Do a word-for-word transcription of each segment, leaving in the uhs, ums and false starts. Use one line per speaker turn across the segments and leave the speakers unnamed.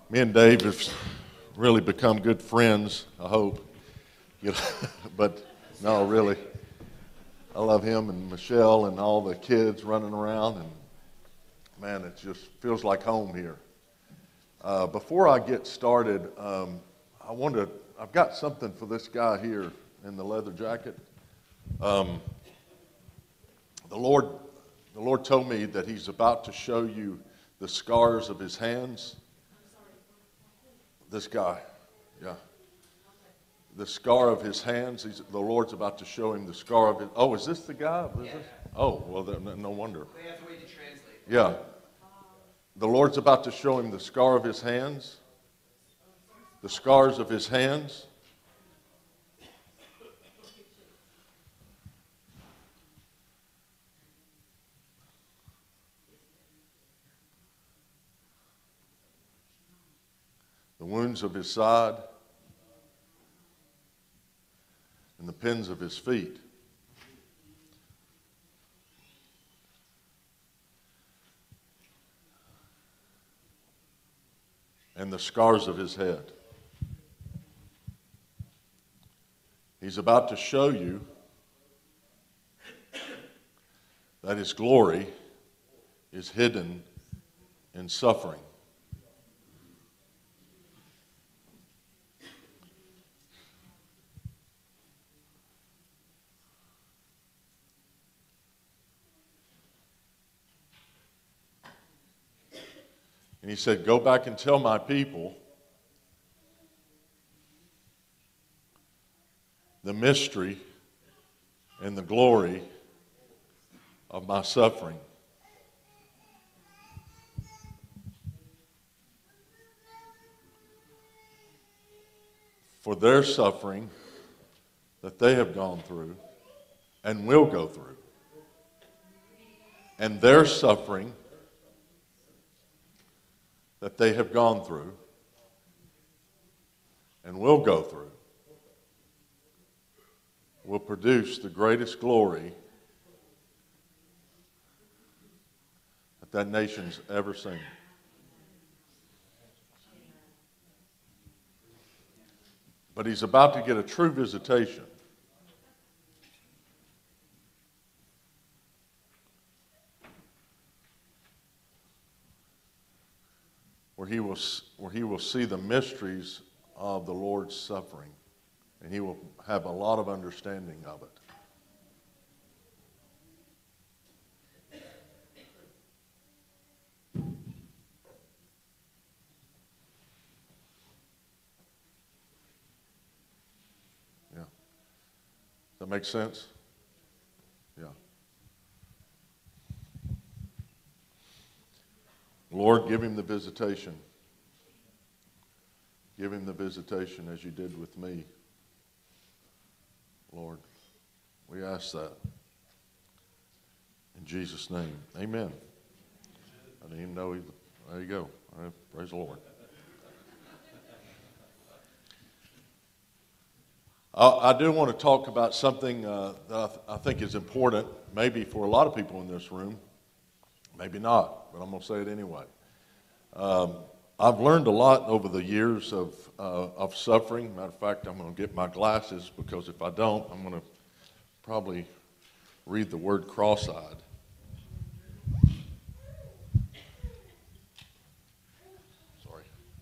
Me and Dave have really become good friends, I hope. You know, but no, really. I love him and Michelle and all the kids running around, and man, it just feels like home here. Uh, before I get started, um, I want to, I've got something for this guy here in the leather jacket. Um, the Lord, the Lord told me that He's about to show you the scars of His hands. This guy, yeah. The scar of his hands. He's, the Lord's about to show him the scar of his. Oh, is this the guy? Is
Yeah.
this? Oh, well, then, no wonder.
We have to wait to translate.
Yeah. The Lord's about to show him the scar of his hands. The scars of his hands. The wounds of his side. And the pins of his feet. And the scars of his head. He's about to show you that His glory is hidden in suffering. And He said, go back and tell my people the mystery and the glory of my suffering. For their suffering that they have gone through and will go through. And their suffering that they have gone through and will go through will produce the greatest glory that that nation's ever seen. But He's about to get a true visitation. Where he will, where he will see the mysteries of the Lord's suffering, and he will have a lot of understanding of it. Yeah. Does that make sense? Yeah. Lord, give him the visitation. Give him the visitation as you did with me. Lord, we ask that. In Jesus' name, amen. I didn't even know he, there you go. All right, praise the Lord. I, I do want to talk about something uh, that I, th- I think is important, maybe for a lot of people in this room. Maybe not, but I'm going to say it anyway. Um, I've learned a lot over the years of uh, of suffering. Matter of fact, I'm going to get my glasses because if I don't, I'm going to probably read the word cross-eyed. Sorry.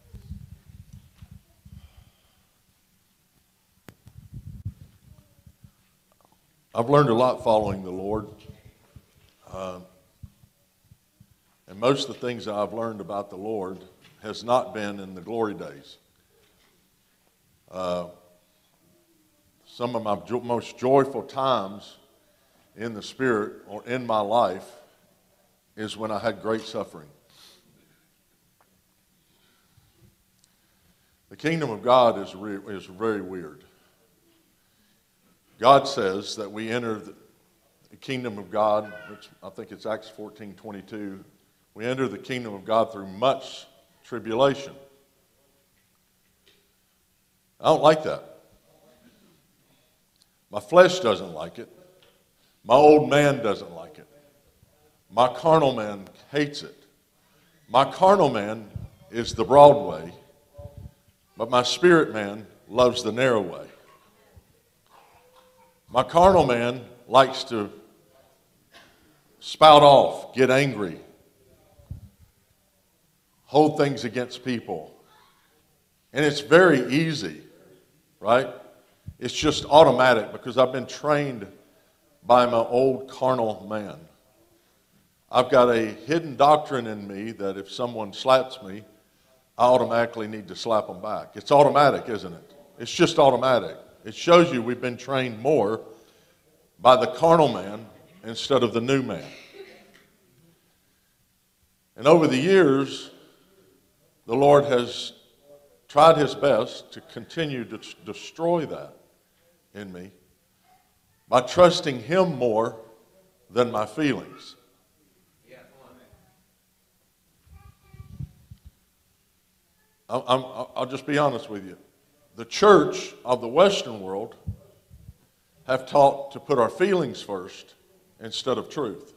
I've learned a lot following the Lord. Uh, And most of the things that I've learned about the Lord has not been in the glory days. Uh, some of my jo- most joyful times in the Spirit or in my life is when I had great suffering. The kingdom of God is, re- is very weird. God says that we enter the, the kingdom of God, which I think it's Acts fourteen twenty-two. We enter the kingdom of God through much tribulation. I don't like that. My flesh doesn't like it. My old man doesn't like it. My carnal man hates it. My carnal man is the broad way, but my spirit man loves the narrow way. My carnal man likes to spout off, get angry, hold things against people. And it's very easy, right? It's just automatic because I've been trained by my old carnal man. I've got a hidden doctrine in me that if someone slaps me, I automatically need to slap them back. It's automatic, isn't it? It's just automatic. It shows you we've been trained more by the carnal man instead of the new man. And over the years, the Lord has tried his best to continue to destroy that in me by trusting him more than my feelings. I'm, I'm, I'll just be honest with you. The church of the Western world have taught to put our feelings first instead of truth.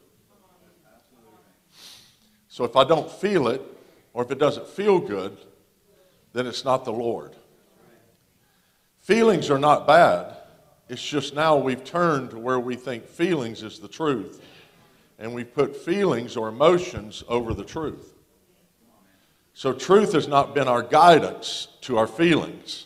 So if I don't feel it, or if it doesn't feel good, then it's not the Lord. Feelings are not bad. It's just now we've turned to where we think feelings is the truth, and we put feelings or emotions over the truth. So truth has not been our guidance to our feelings.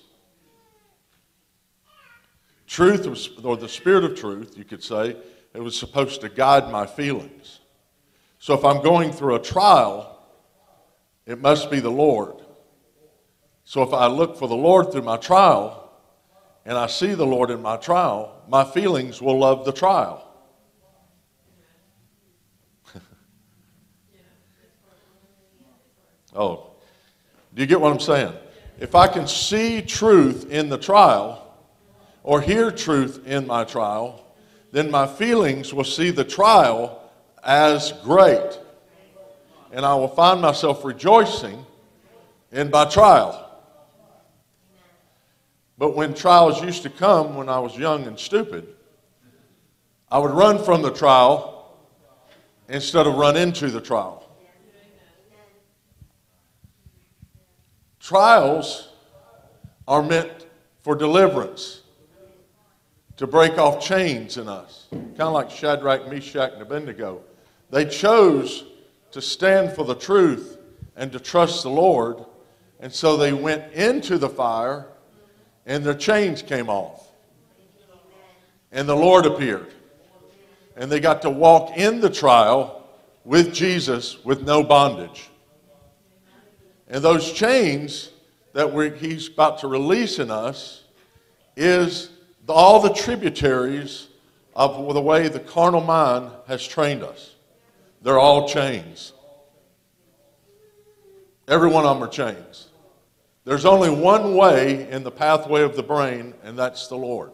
Truth, was, or the spirit of truth, you could say, it was supposed to guide my feelings. So if I'm going through a trial, it must be the Lord. So if I look for the Lord through my trial, and I see the Lord in my trial, my feelings will love the trial. Oh, do you get what I'm saying? If I can see truth in the trial, or hear truth in my trial, then my feelings will see the trial as great. And I will find myself rejoicing in my trial. But when trials used to come when I was young and stupid, I would run from the trial instead of run into the trial. Trials are meant for deliverance, to break off chains in us. Kind of like Shadrach, Meshach, and Abednego. They chose to stand for the truth and to trust the Lord, and so they went into the fire, and their chains came off. And the Lord appeared. And they got to walk in the trial with Jesus with no bondage. And those chains that we're, he's about to release in us is all the tributaries of the way the carnal mind has trained us. They're all chains. Every one of them are chains. There's only one way in the pathway of the brain, and that's the Lord.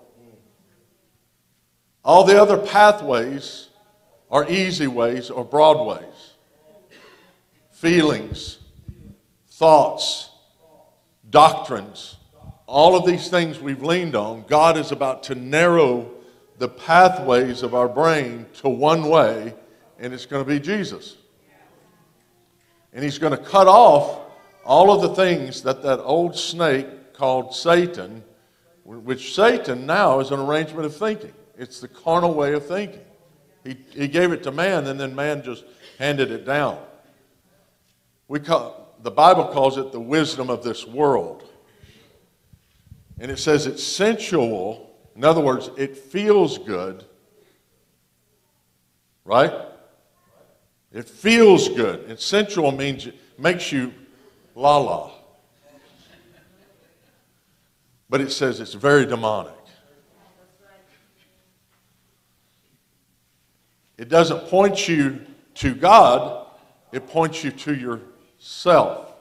All the other pathways are easy ways or broad ways. Feelings, thoughts, doctrines, all of these things we've leaned on, God is about to narrow the pathways of our brain to one way, and it's going to be Jesus. And he's going to cut off all of the things that that old snake called Satan, which Satan now is an arrangement of thinking. It's the carnal way of thinking. He, he gave it to man, and then man just handed it down. We call, the Bible calls it the wisdom of this world. And it says it's sensual. In other words, it feels good. Right? It feels good. And sensual means it makes you la la. But it says it's very demonic. It doesn't point you to God, it points you to yourself.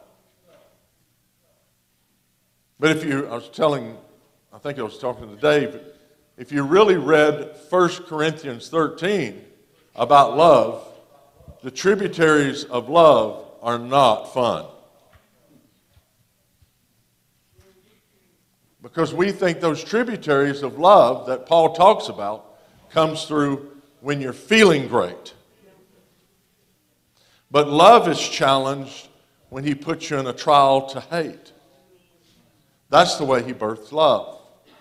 But if you, I was telling, I think I was talking to Dave, if you really read First Corinthians thirteen about love, the tributaries of love are not fun. Because we think those tributaries of love that Paul talks about comes through when you're feeling great. But love is challenged when he puts you in a trial to hate. That's the way he births love.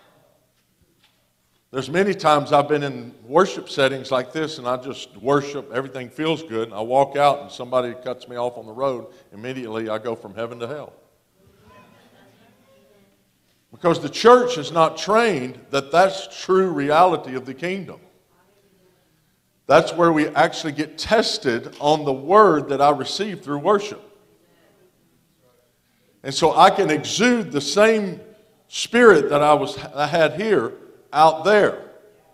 There's many times I've been in worship settings like this and I just worship, everything feels good, and I walk out and somebody cuts me off on the road, immediately I go from heaven to hell. Because the church is not trained that that's true reality of the kingdom. That's where we actually get tested on the word that I receive through worship. And so I can exude the same spirit that I was I had here out there. Does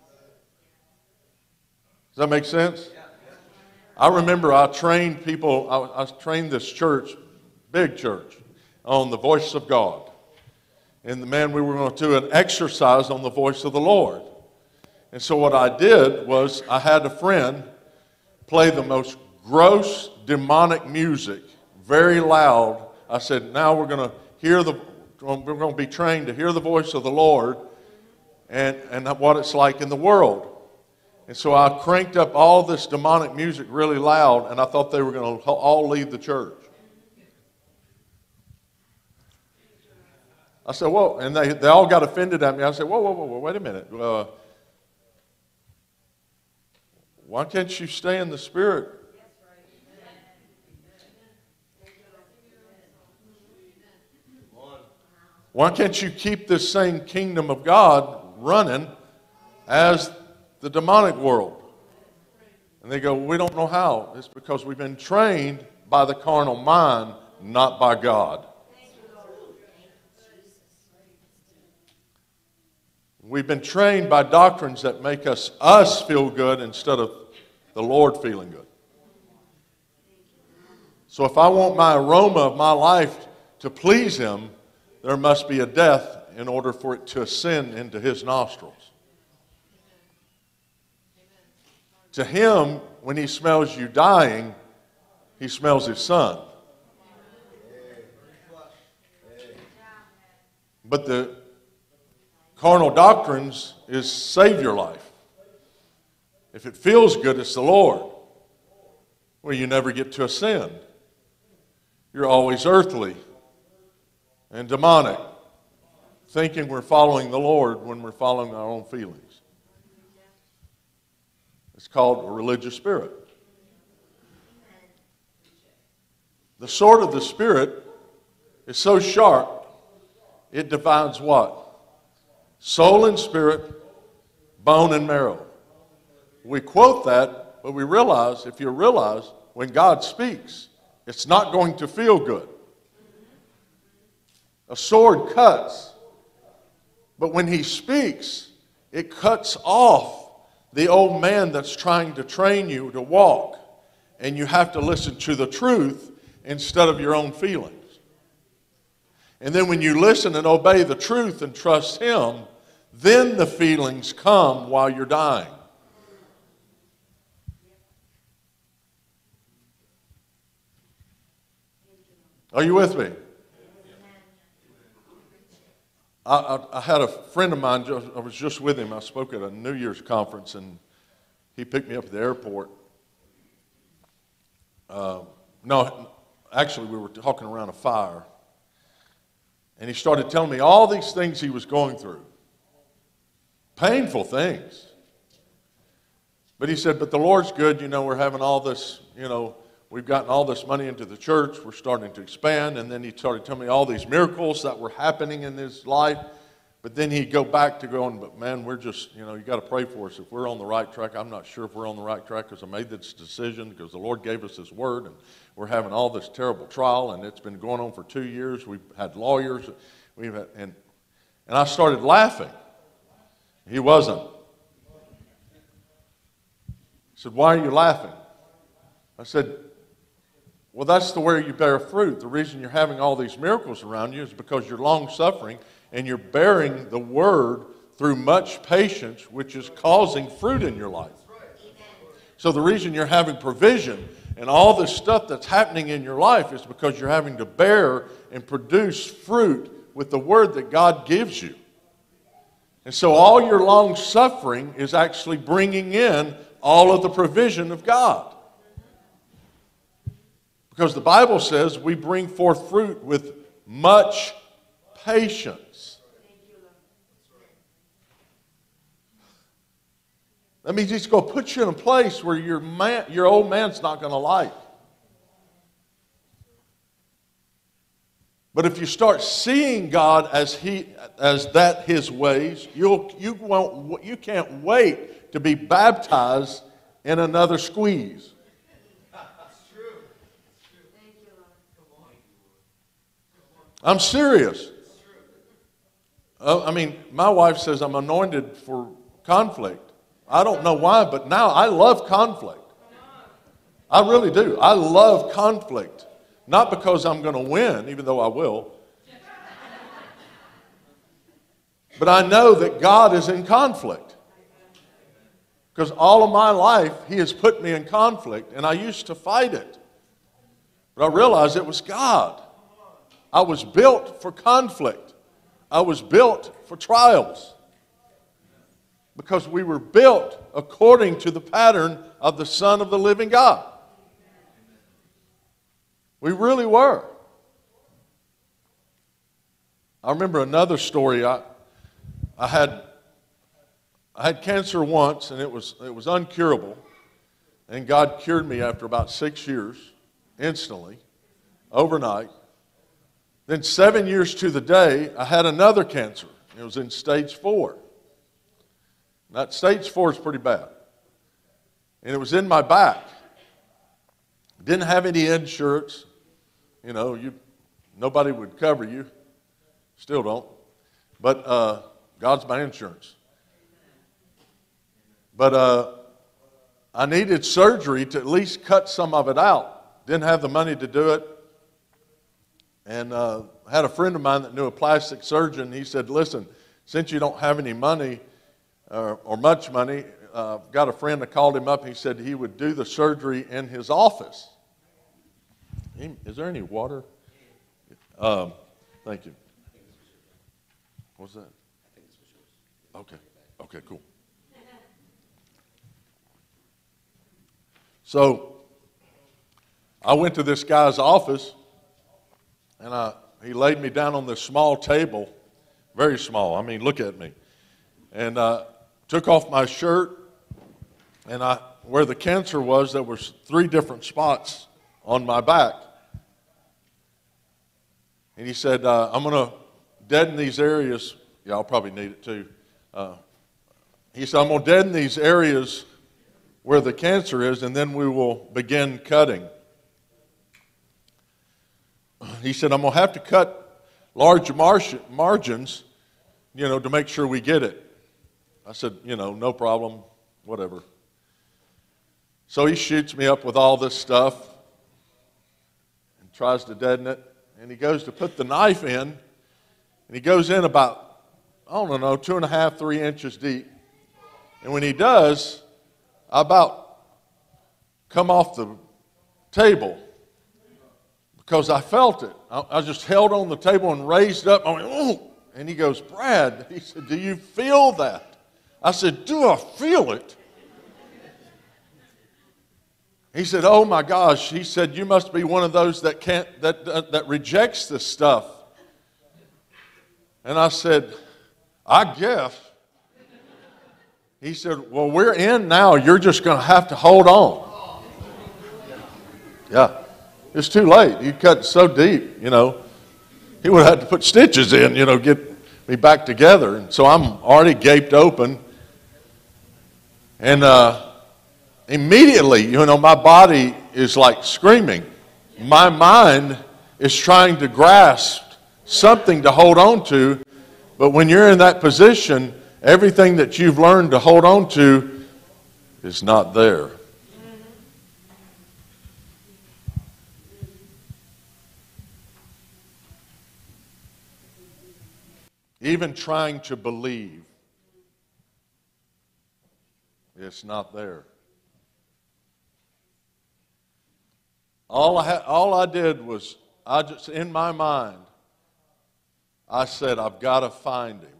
that make sense? I remember I trained people, I, I trained this church, big church, on the voice of God. And the man, we were going to do an exercise on the voice of the Lord. And so what I did was I had a friend play the most gross demonic music, very loud. I said, now we're going to hear the, we're going to be trained to hear the voice of the Lord and, and what it's like in the world. And so I cranked up all this demonic music really loud, and I thought they were going to all leave the church. I said, whoa, and they, they all got offended at me. I said, whoa, whoa, whoa, whoa wait a minute. Uh, why can't you stay in the Spirit? Why can't you keep this same kingdom of God running as the demonic world? And they go, we don't know how. It's because we've been trained by the carnal mind, not by God. We've been trained by doctrines that make us us feel good instead of the Lord feeling good. So if I want my aroma of my life to please Him, there must be a death in order for it to ascend into His nostrils. To Him, when He smells you dying, He smells His Son. But the carnal doctrines is save your life. If it feels good, it's the Lord. Well, you never get to ascend. You're always earthly and demonic, thinking we're following the Lord when we're following our own feelings. It's called a religious spirit. The sword of the Spirit is so sharp, it divides what? Soul and spirit, bone and marrow. We quote that, but we realize, if you realize, when God speaks, it's not going to feel good. A sword cuts, but when He speaks, it cuts off the old man that's trying to train you to walk, and you have to listen to the truth instead of your own feelings. And then when you listen and obey the truth and trust Him, then the feelings come while you're dying. Are you with me? I, I, I had a friend of mine, I was just with him, I spoke at a New Year's conference, and he picked me up at the airport. Uh, no, actually we were talking around a fire, and he started telling me all these things he was going through. Painful things. But he said, but the Lord's good, you know, we're having all this, you know, we've gotten all this money into the church, we're starting to expand, and then he started telling me all these miracles that were happening in his life, but then he'd go back to going, but man, we're just, you know, you got to pray for us. If we're on the right track, I'm not sure if we're on the right track because I made this decision because the Lord gave us His word, and we're having all this terrible trial, and it's been going on for two years. We've had lawyers, we've had, and, and I started laughing. He wasn't. He said, why are you laughing? I said, well, that's the way you bear fruit. The reason you're having all these miracles around you is because you're long-suffering and you're bearing the word through much patience, which is causing fruit in your life. So the reason you're having provision and all this stuff that's happening in your life is because you're having to bear and produce fruit with the word that God gives you. And so all your long suffering is actually bringing in all of the provision of God. Because the Bible says we bring forth fruit with much patience. That means He's going to put you in a place where your man, your old man's not going to like. But if you start seeing God as He, as that His ways, you'll you won't you can't wait to be baptized in another squeeze. I'm serious. Uh, I mean, my wife says I'm anointed for conflict. I don't know why, but now I love conflict. I really do. I love conflict. Not because I'm going to win, even though I will. But I know that God is in conflict. Because all of my life, He has put me in conflict, and I used to fight it. But I realized it was God. I was built for conflict. I was built for trials. Because we were built according to the pattern of the Son of the living God. We really were. I remember another story. I, I had, I had cancer once, and it was it was uncurable. And God cured me after about six years, instantly, overnight. Then seven years to the day, I had another cancer. It was in stage four. That stage four is pretty bad, and it was in my back. Didn't have any insurance. You know, you nobody would cover you. Still don't. But uh, God's my insurance. But uh, I needed surgery to at least cut some of it out. Didn't have the money to do it. And uh, had a friend of mine that knew a plastic surgeon. He said, listen, since you don't have any money uh, or much money, uh, got a friend that called him up. He said he would do the surgery in his office. Is there any water? Um, thank you. What's that? Okay. Okay, cool. So I went to this guy's office, and I, he laid me down on this small table, very small. I mean, look at me. And uh, took off my shirt, and I, where the cancer was, there was three different spots on my back. And he said, uh, I'm going to deaden these areas. Yeah, I'll probably need it too. Uh, he said, I'm going to deaden these areas where the cancer is, and then we will begin cutting. He said, I'm going to have to cut large margins, you know, to make sure we get it. I said, you know, no problem, whatever. So he shoots me up with all this stuff and tries to deaden it. And he goes to put the knife in, and he goes in about, I don't know, two and a half, three inches deep. And when he does, I about come off the table because I felt it. I, I just held on the table and raised up. I went, oh! And he goes, Brad, he said, do you feel that? I said, do I feel it? He said, oh my gosh. He said, you must be one of those that can't, that, that, that rejects this stuff. And I said, I guess. He said, well, we're in now. You're just going to have to hold on. Yeah. It's too late. You cut so deep, you know. He would have had to put stitches in, you know, get me back together. And so I'm already gaped open. And uh, immediately, you know, my body is like screaming. My mind is trying to grasp something to hold on to. But when you're in that position, everything that you've learned to hold on to is not there. Even trying to believe, it's not there. All I, ha- all I did was, I just, in my mind, I said, I've got to find him,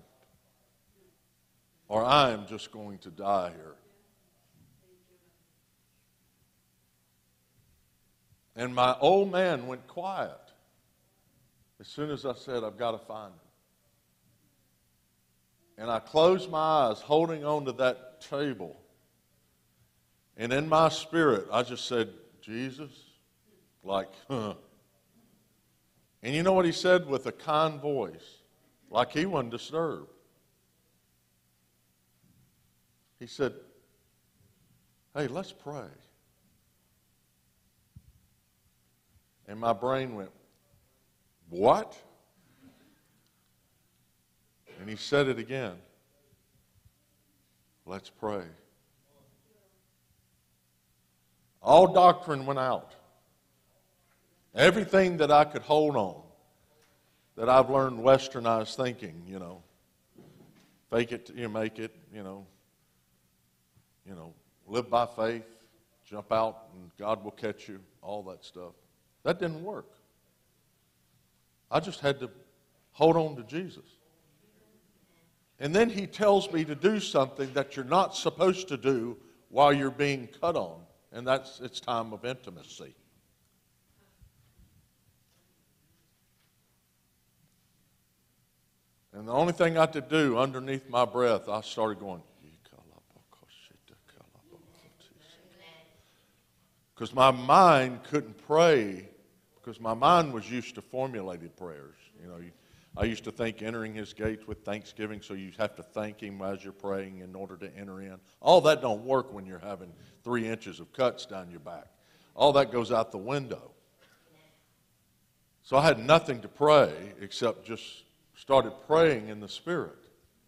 or I am just going to die here. And my old man went quiet as soon as I said, I've got to find him. And I closed my eyes, holding on to that table. And in my spirit, I just said, Jesus, like, huh. And you know what he said with a kind voice, like he wasn't disturbed? He said, hey, let's pray. And my brain went, what? And he said it again. Let's pray. All doctrine went out. Everything that I could hold on, that I've learned westernized thinking, you know, fake it till you make it, you know, you know, live by faith, jump out and God will catch you, all that stuff. That didn't work. I just had to hold on to Jesus. And then he tells me to do something that you're not supposed to do while you're being cut on, and that's it's time of intimacy. And the only thing I could do underneath my breath, I started going, because my mind couldn't pray, because my mind was used to formulated prayers. You know, you, I used to think entering his gates with thanksgiving, so you have to thank him as you're praying in order to enter in. All that don't work when you're having three inches of cuts down your back. All that goes out the window. So I had nothing to pray except just started praying in the Spirit.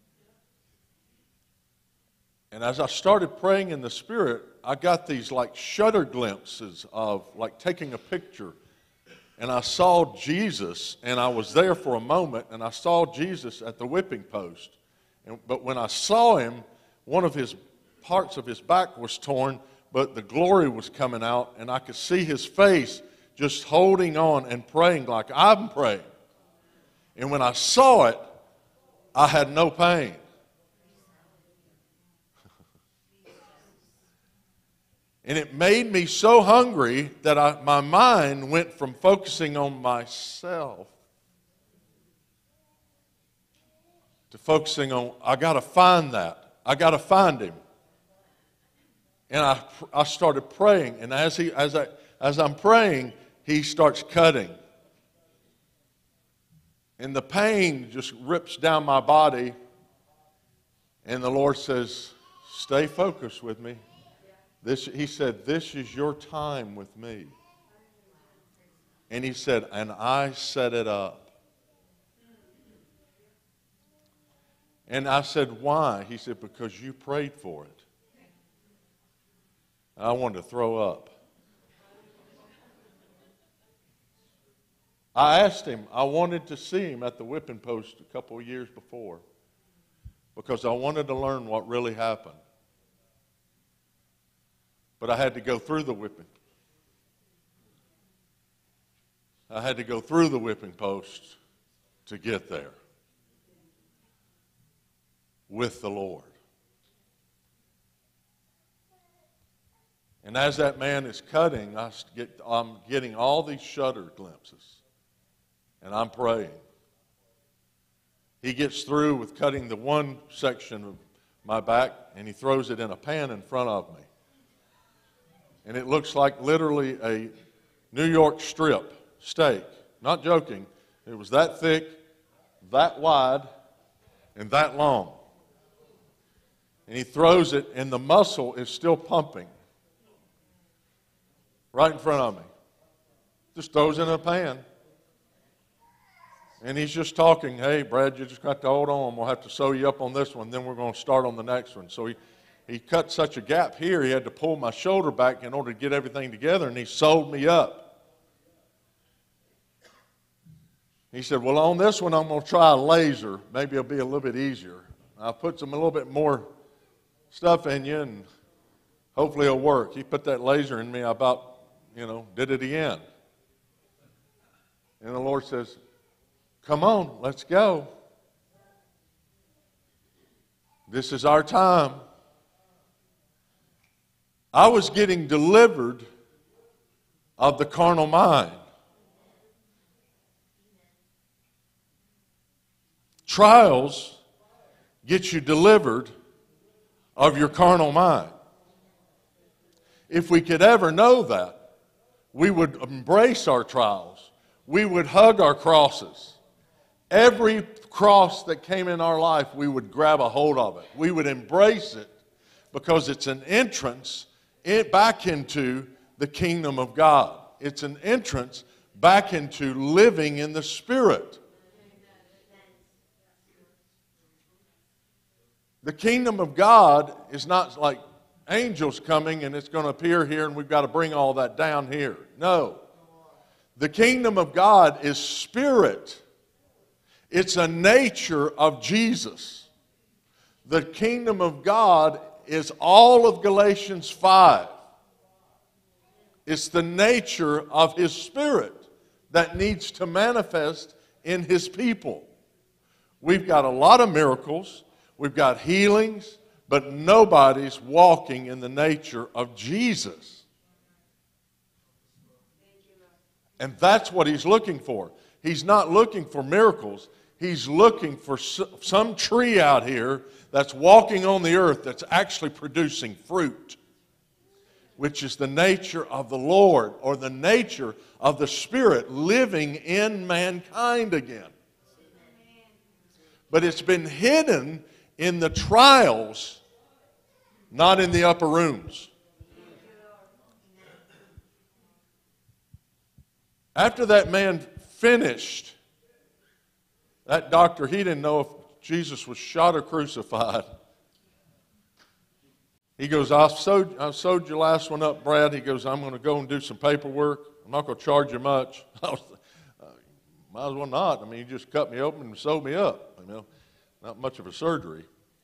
And as I started praying in the Spirit, I got these like shutter glimpses of like taking a picture. And I saw Jesus, and I was there for a moment, and I saw Jesus at the whipping post. And, but when I saw him, one of his parts of his back was torn, but the glory was coming out, and I could see his face just holding on and praying like I'm praying. And when I saw it, I had no pain. And it made me so hungry that I, my mind went from focusing on myself to focusing on, I got to find that. I got to find him. And I, I started praying. And as, he, as, I, as I'm praying, he starts cutting. And the pain just rips down my body. And the Lord says, stay focused with me. This, he said, this is your time with me. And he said, and I set it up. And I said, why? He said, because you prayed for it. I wanted to throw up. I asked him, I wanted to see him at the whipping post a couple of years before because I wanted to learn what really happened. But I had to go through the whipping. I had to go through the whipping post to get there with the Lord. And as that man is cutting, I get, I'm getting all these shutter glimpses. And I'm praying. He gets through with cutting the one section of my back, and he throws it in a pan in front of me. And it looks like literally a New York strip steak. Not joking. It was that thick, that wide, and that long. And he throws it, and the muscle is still pumping right in front of me. Just throws it in a pan. And he's just talking, hey, Brad, you just got to hold on. We'll have to sew you up on this one, then we're going to start on the next one. So he, he cut such a gap here, he had to pull my shoulder back in order to get everything together, and he sewed me up. He said, well, on this one, I'm going to try a laser. Maybe it'll be a little bit easier. I'll put some a little bit more stuff in you, and hopefully it'll work. He put that laser in me. I about, you know, did it again. And the Lord says, come on, let's go. This is our time. I was getting delivered of the carnal mind. Trials get you delivered of your carnal mind. If we could ever know that, we would embrace our trials. We would hug our crosses. Every cross that came in our life, we would grab a hold of it. We would embrace it because it's an entrance back into the kingdom of God. It's an entrance back into living in the Spirit. The kingdom of God is not like angels coming and it's going to appear here and we've got to bring all that down here. No. The kingdom of God is spirit. It's a nature of Jesus. The kingdom of God is all of Galatians five. It's the nature of His Spirit that needs to manifest in His people. We've got a lot of miracles. We've got healings, but nobody's walking in the nature of Jesus. And that's what He's looking for. He's not looking for miracles. He's looking for some tree out here that's walking on the earth that's actually producing fruit, which is the nature of the Lord, or the nature of the Spirit living in mankind again. But it's been hidden in the trials, not in the upper rooms. After that man finished, that doctor, he didn't know if Jesus was shot or crucified. He goes, I sewed, I sewed your last one up, Brad. He goes, I'm going to go and do some paperwork. I'm not going to charge you much. I was, uh, might as well not. I mean, you just cut me open and sewed me up. You know, not much of a surgery.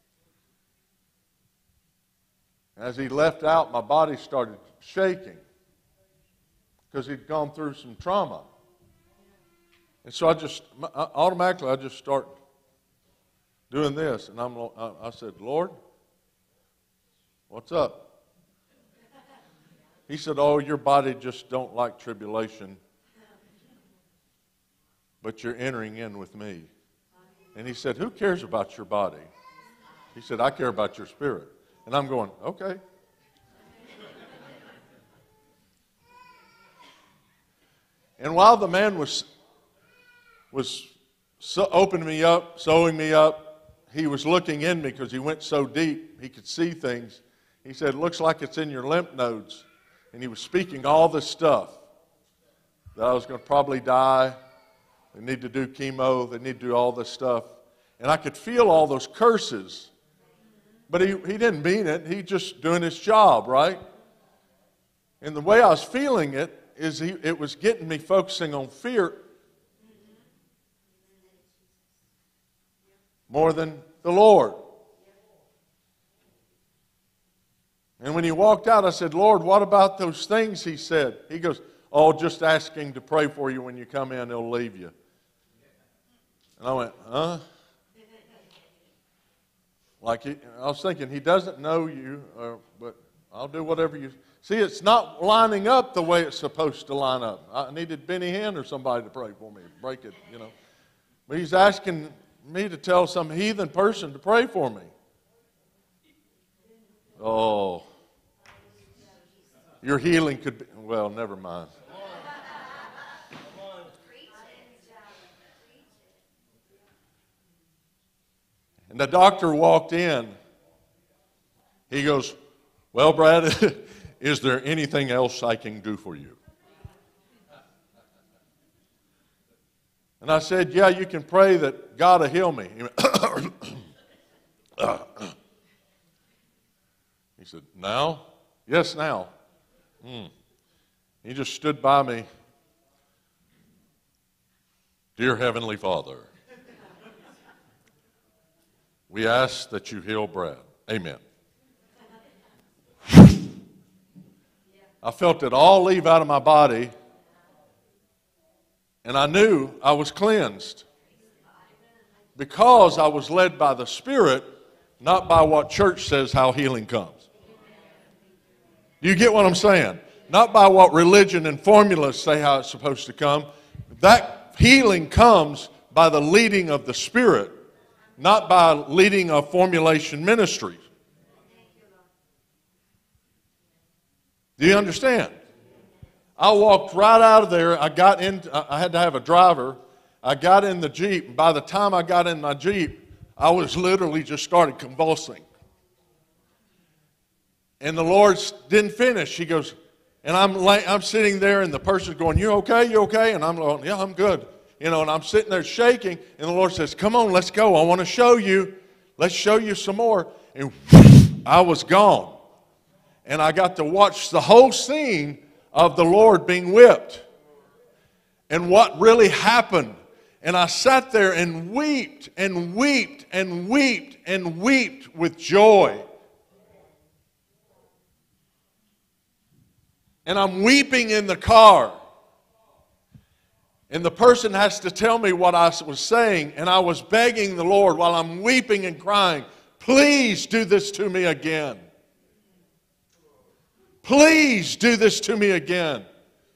As he left out, my body started shaking because he'd gone through some trauma. And so I just, automatically, I just start doing this. And I'm, I said, Lord, what's up? He said, oh, your body just don't like tribulation, but you're entering in with me. And he said, who cares about your body? He said, I care about your spirit. And I'm going, okay. And while the man was, was so opening me up, sewing me up, he was looking in me because he went so deep, he could see things. He said, it looks like it's in your lymph nodes. And he was speaking all this stuff. That I was going to probably die. They need to do chemo. They need to do all this stuff. And I could feel all those curses. But he, he didn't mean it. He just doing his job, right? And the way I was feeling it is he, it was getting me focusing on fear more than the Lord. And when he walked out, I said, Lord, what about those things he said? He goes, oh, just asking to pray for you when you come in, he'll leave you. And I went, huh? Like he, I was thinking, he doesn't know you, uh, but I'll do whatever you... See, it's not lining up the way it's supposed to line up. I needed Benny Hinn or somebody to pray for me, break it, you know. But he's asking me to tell some heathen person to pray for me. Oh. Your healing could be... Well, never mind. And the doctor walked in. He goes, well, Brad, is there anything else I can do for you? And I said, yeah, you can pray that God will heal me. He went, he said, now? Yes, now. Hmm. He just stood by me. Dear Heavenly Father, we ask that you heal Brad. Amen. I felt it all leave out of my body, and I knew I was cleansed because I was led by the Spirit, not by what church says how healing comes. Do you get what I'm saying? Not by what religion and formulas say how it's supposed to come. That healing comes by the leading of the Spirit, not by leading of formulation ministries. Do you understand? I walked right out of there. I got in. I had to have a driver. I got in the Jeep. And by the time I got in my Jeep, I was literally just started convulsing. And the Lord didn't finish. He goes, and I'm lay, I'm sitting there, and the person's going, "You okay? You okay?" And I'm going, "Yeah, I'm good." You know, and I'm sitting there shaking, and the Lord says, "Come on, let's go. I want to show you. Let's show you some more." And I was gone. And I got to watch the whole scene of the Lord being whipped and what really happened. And I sat there and wept and wept and wept and wept with joy. And I'm weeping in the car. And the person has to tell me what I was saying. And I was begging the Lord while I'm weeping and crying, "Please do this to me again. Please do this to me again.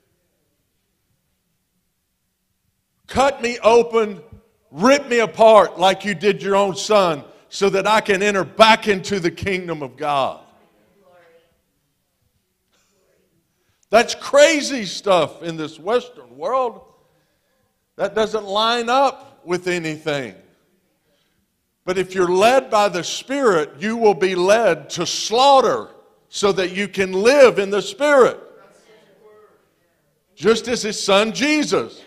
Cut me open, rip me apart like you did your own son, so that I can enter back into the kingdom of God." That's crazy stuff in this Western world. That doesn't line up with anything. But if you're led by the Spirit, you will be led to slaughter so that you can live in the Spirit. Just as His Son Jesus.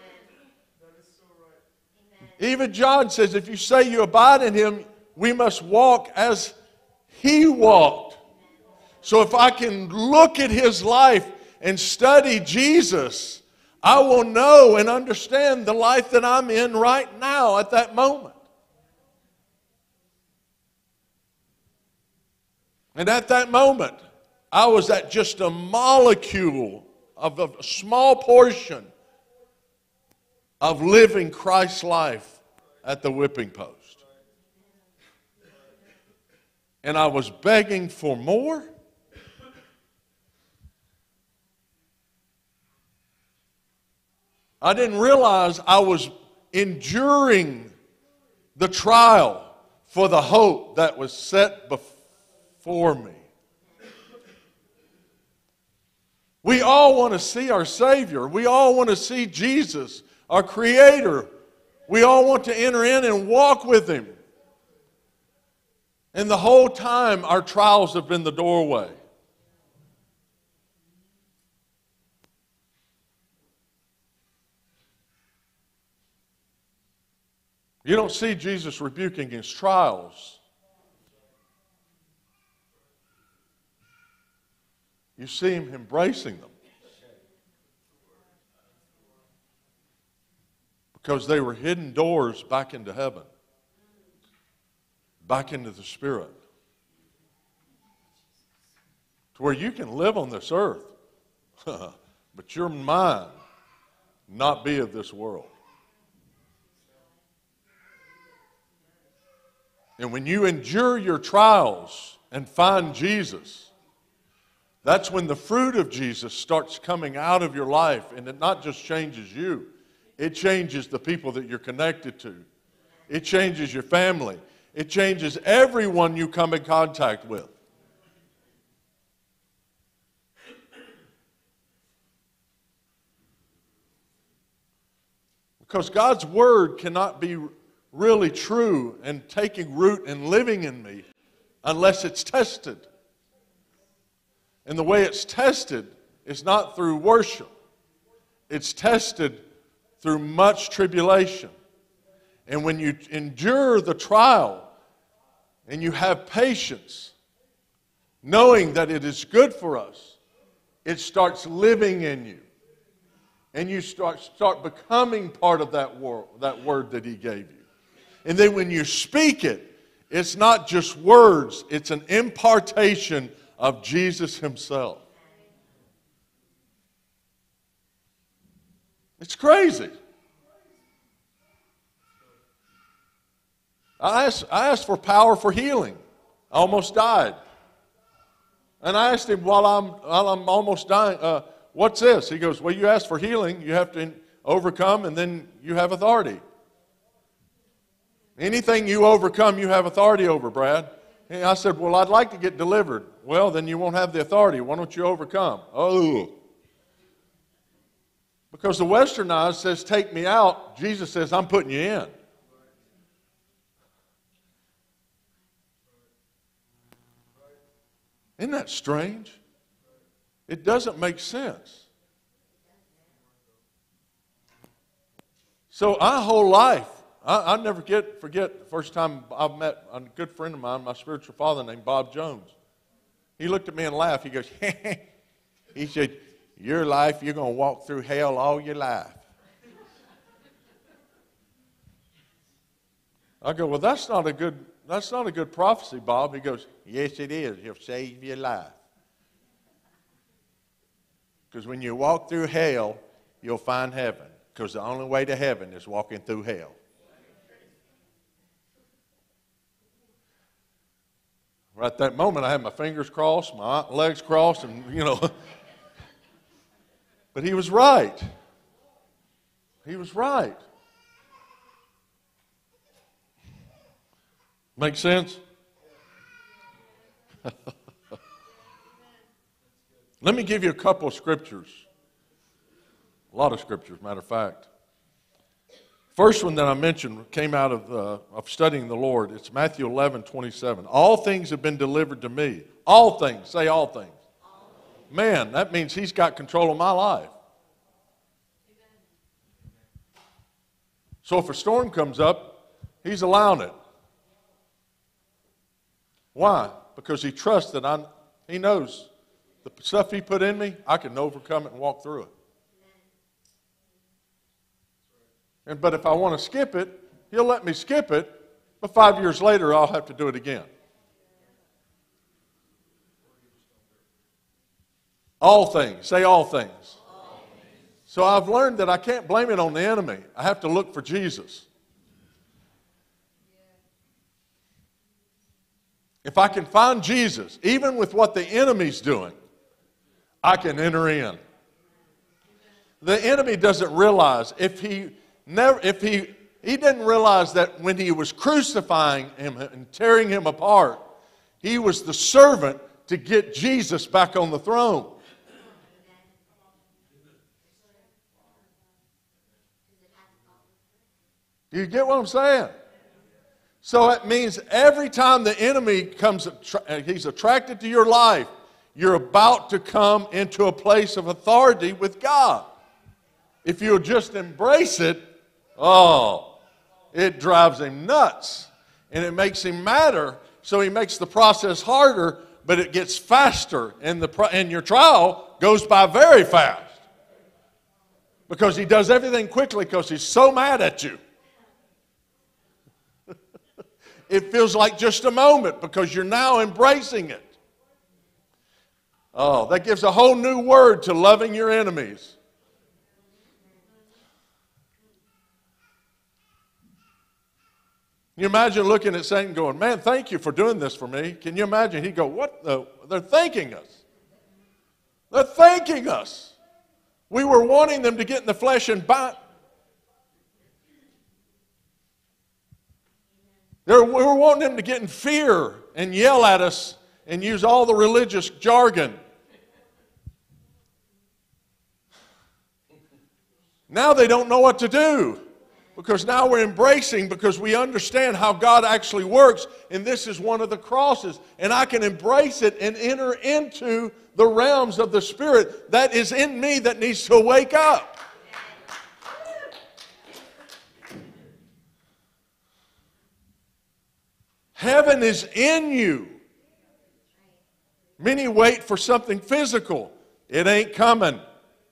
Even John says, if you say you abide in Him, we must walk as He walked. So if I can look at His life and study Jesus, I will know and understand the life that I'm in right now at that moment. And at that moment, I was at just a molecule of a small portion of living Christ's life at the whipping post. And I was begging for more. I didn't realize I was enduring the trial for the hope that was set before me. We all want to see our Savior. We all want to see Jesus, our Creator. We all want to enter in and walk with Him. And the whole time, our trials have been the doorway. You don't see Jesus rebuking His trials. You see Him embracing them. Because they were hidden doors back into heaven. Back into the Spirit. To where you can live on this earth. But your mind not be of this world. And when you endure your trials and find Jesus, that's when the fruit of Jesus starts coming out of your life. And it not just changes you, it changes the people that you're connected to. It changes your family. It changes everyone you come in contact with. Because God's Word cannot be really true and taking root and living in me unless it's tested. And the way it's tested is not through worship. It's tested through much tribulation. And when you endure the trial and you have patience, knowing that it is good for us, it starts living in you. And you start, start becoming part of that word, that word that He gave you. And then when you speak it, it's not just words, it's an impartation of Jesus Himself. It's crazy. I asked, I asked for power for healing. I almost died. And I asked him while I'm, while I'm almost dying, uh, what's this? He goes, well, you asked for healing. You have to overcome, and then you have authority. Anything you overcome, you have authority over, Brad. And I said, well, I'd like to get delivered. Well, then you won't have the authority. Why don't you overcome? Oh. Because the westernized says, take me out. Jesus says, I'm putting you in. Isn't that strange? It doesn't make sense. So our whole life, I, I'll never get, forget the first time I met a good friend of mine, my spiritual father named Bob Jones. He looked at me and laughed. He goes, he said, your life, you're going to walk through hell all your life. I go, well, that's not a good, that's not a good prophecy, Bob. He goes, yes, it is. He'll save your life. Because when you walk through hell, you'll find heaven. Because the only way to heaven is walking through hell. Right at that moment, I had my fingers crossed, my legs crossed, and, you know. But he was right. He was right. Make sense? Let me give you a couple of scriptures. A lot of scriptures, matter of fact. First one that I mentioned came out of, uh, of studying the Lord. It's Matthew eleven twenty-seven. All things have been delivered to me. All things. Say all things. All things. Man, that means he's got control of my life. So if a storm comes up, he's allowing it. Why? Because he trusts that I, he knows the stuff he put in me, I can overcome it and walk through it. And, but if I want to skip it, he'll let me skip it, but five years later I'll have to do it again. All things. Say all things. All things. So I've learned that I can't blame it on the enemy. I have to look for Jesus. If I can find Jesus, even with what the enemy's doing, I can enter in. The enemy doesn't realize if he never, if he, he didn't realize that when he was crucifying him and tearing him apart, he was the servant to get Jesus back on the throne. Do you get what I'm saying? So it means every time the enemy comes, he's attracted to your life, you're about to come into a place of authority with God. If you'll just embrace it, oh, it drives him nuts. And it makes him madder, so he makes the process harder, but it gets faster, and, the, and your trial goes by very fast. Because he does everything quickly because he's so mad at you. It feels like just a moment because you're now embracing it. Oh, that gives a whole new word to loving your enemies. Can you imagine looking at Satan going, man, thank you for doing this for me. Can you imagine? He'd go, what? The? They're thanking us. They're thanking us. We were wanting them to get in the flesh and bite. They're, we were wanting them to get in fear and yell at us and use all the religious jargon. Now they don't know what to do because now we're embracing because we understand how God actually works, and this is one of the crosses, and I can embrace it and enter into the realms of the Spirit that is in me that needs to wake up. Heaven is in you. Many wait for something physical. It ain't coming.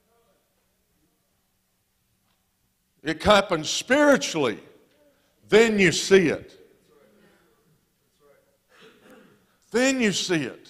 It happens spiritually. Then you see it. Then you see it.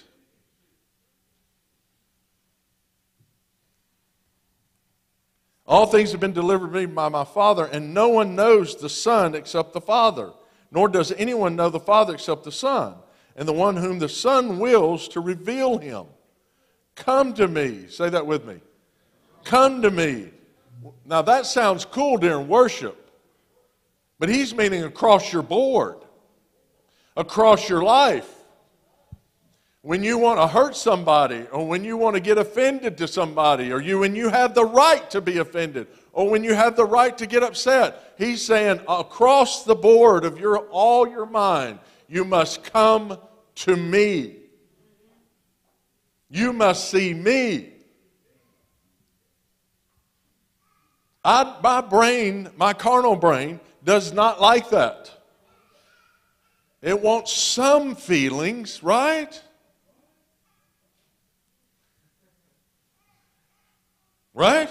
All things have been delivered to me by my Father, and no one knows the Son except the Father. Nor does anyone know the Father except the Son, and the one whom the Son wills to reveal him. Come to me. Say that with me. Come to me. Now that sounds cool during worship, but he's meaning across your board, across your life. When you want to hurt somebody, or when you want to get offended to somebody, or you when you have the right to be offended, or when you have the right to get upset, he's saying across the board of your all your mind, you must come to me. You must see me. I, my brain, my carnal brain, does not like that. It wants some feelings, right? Right?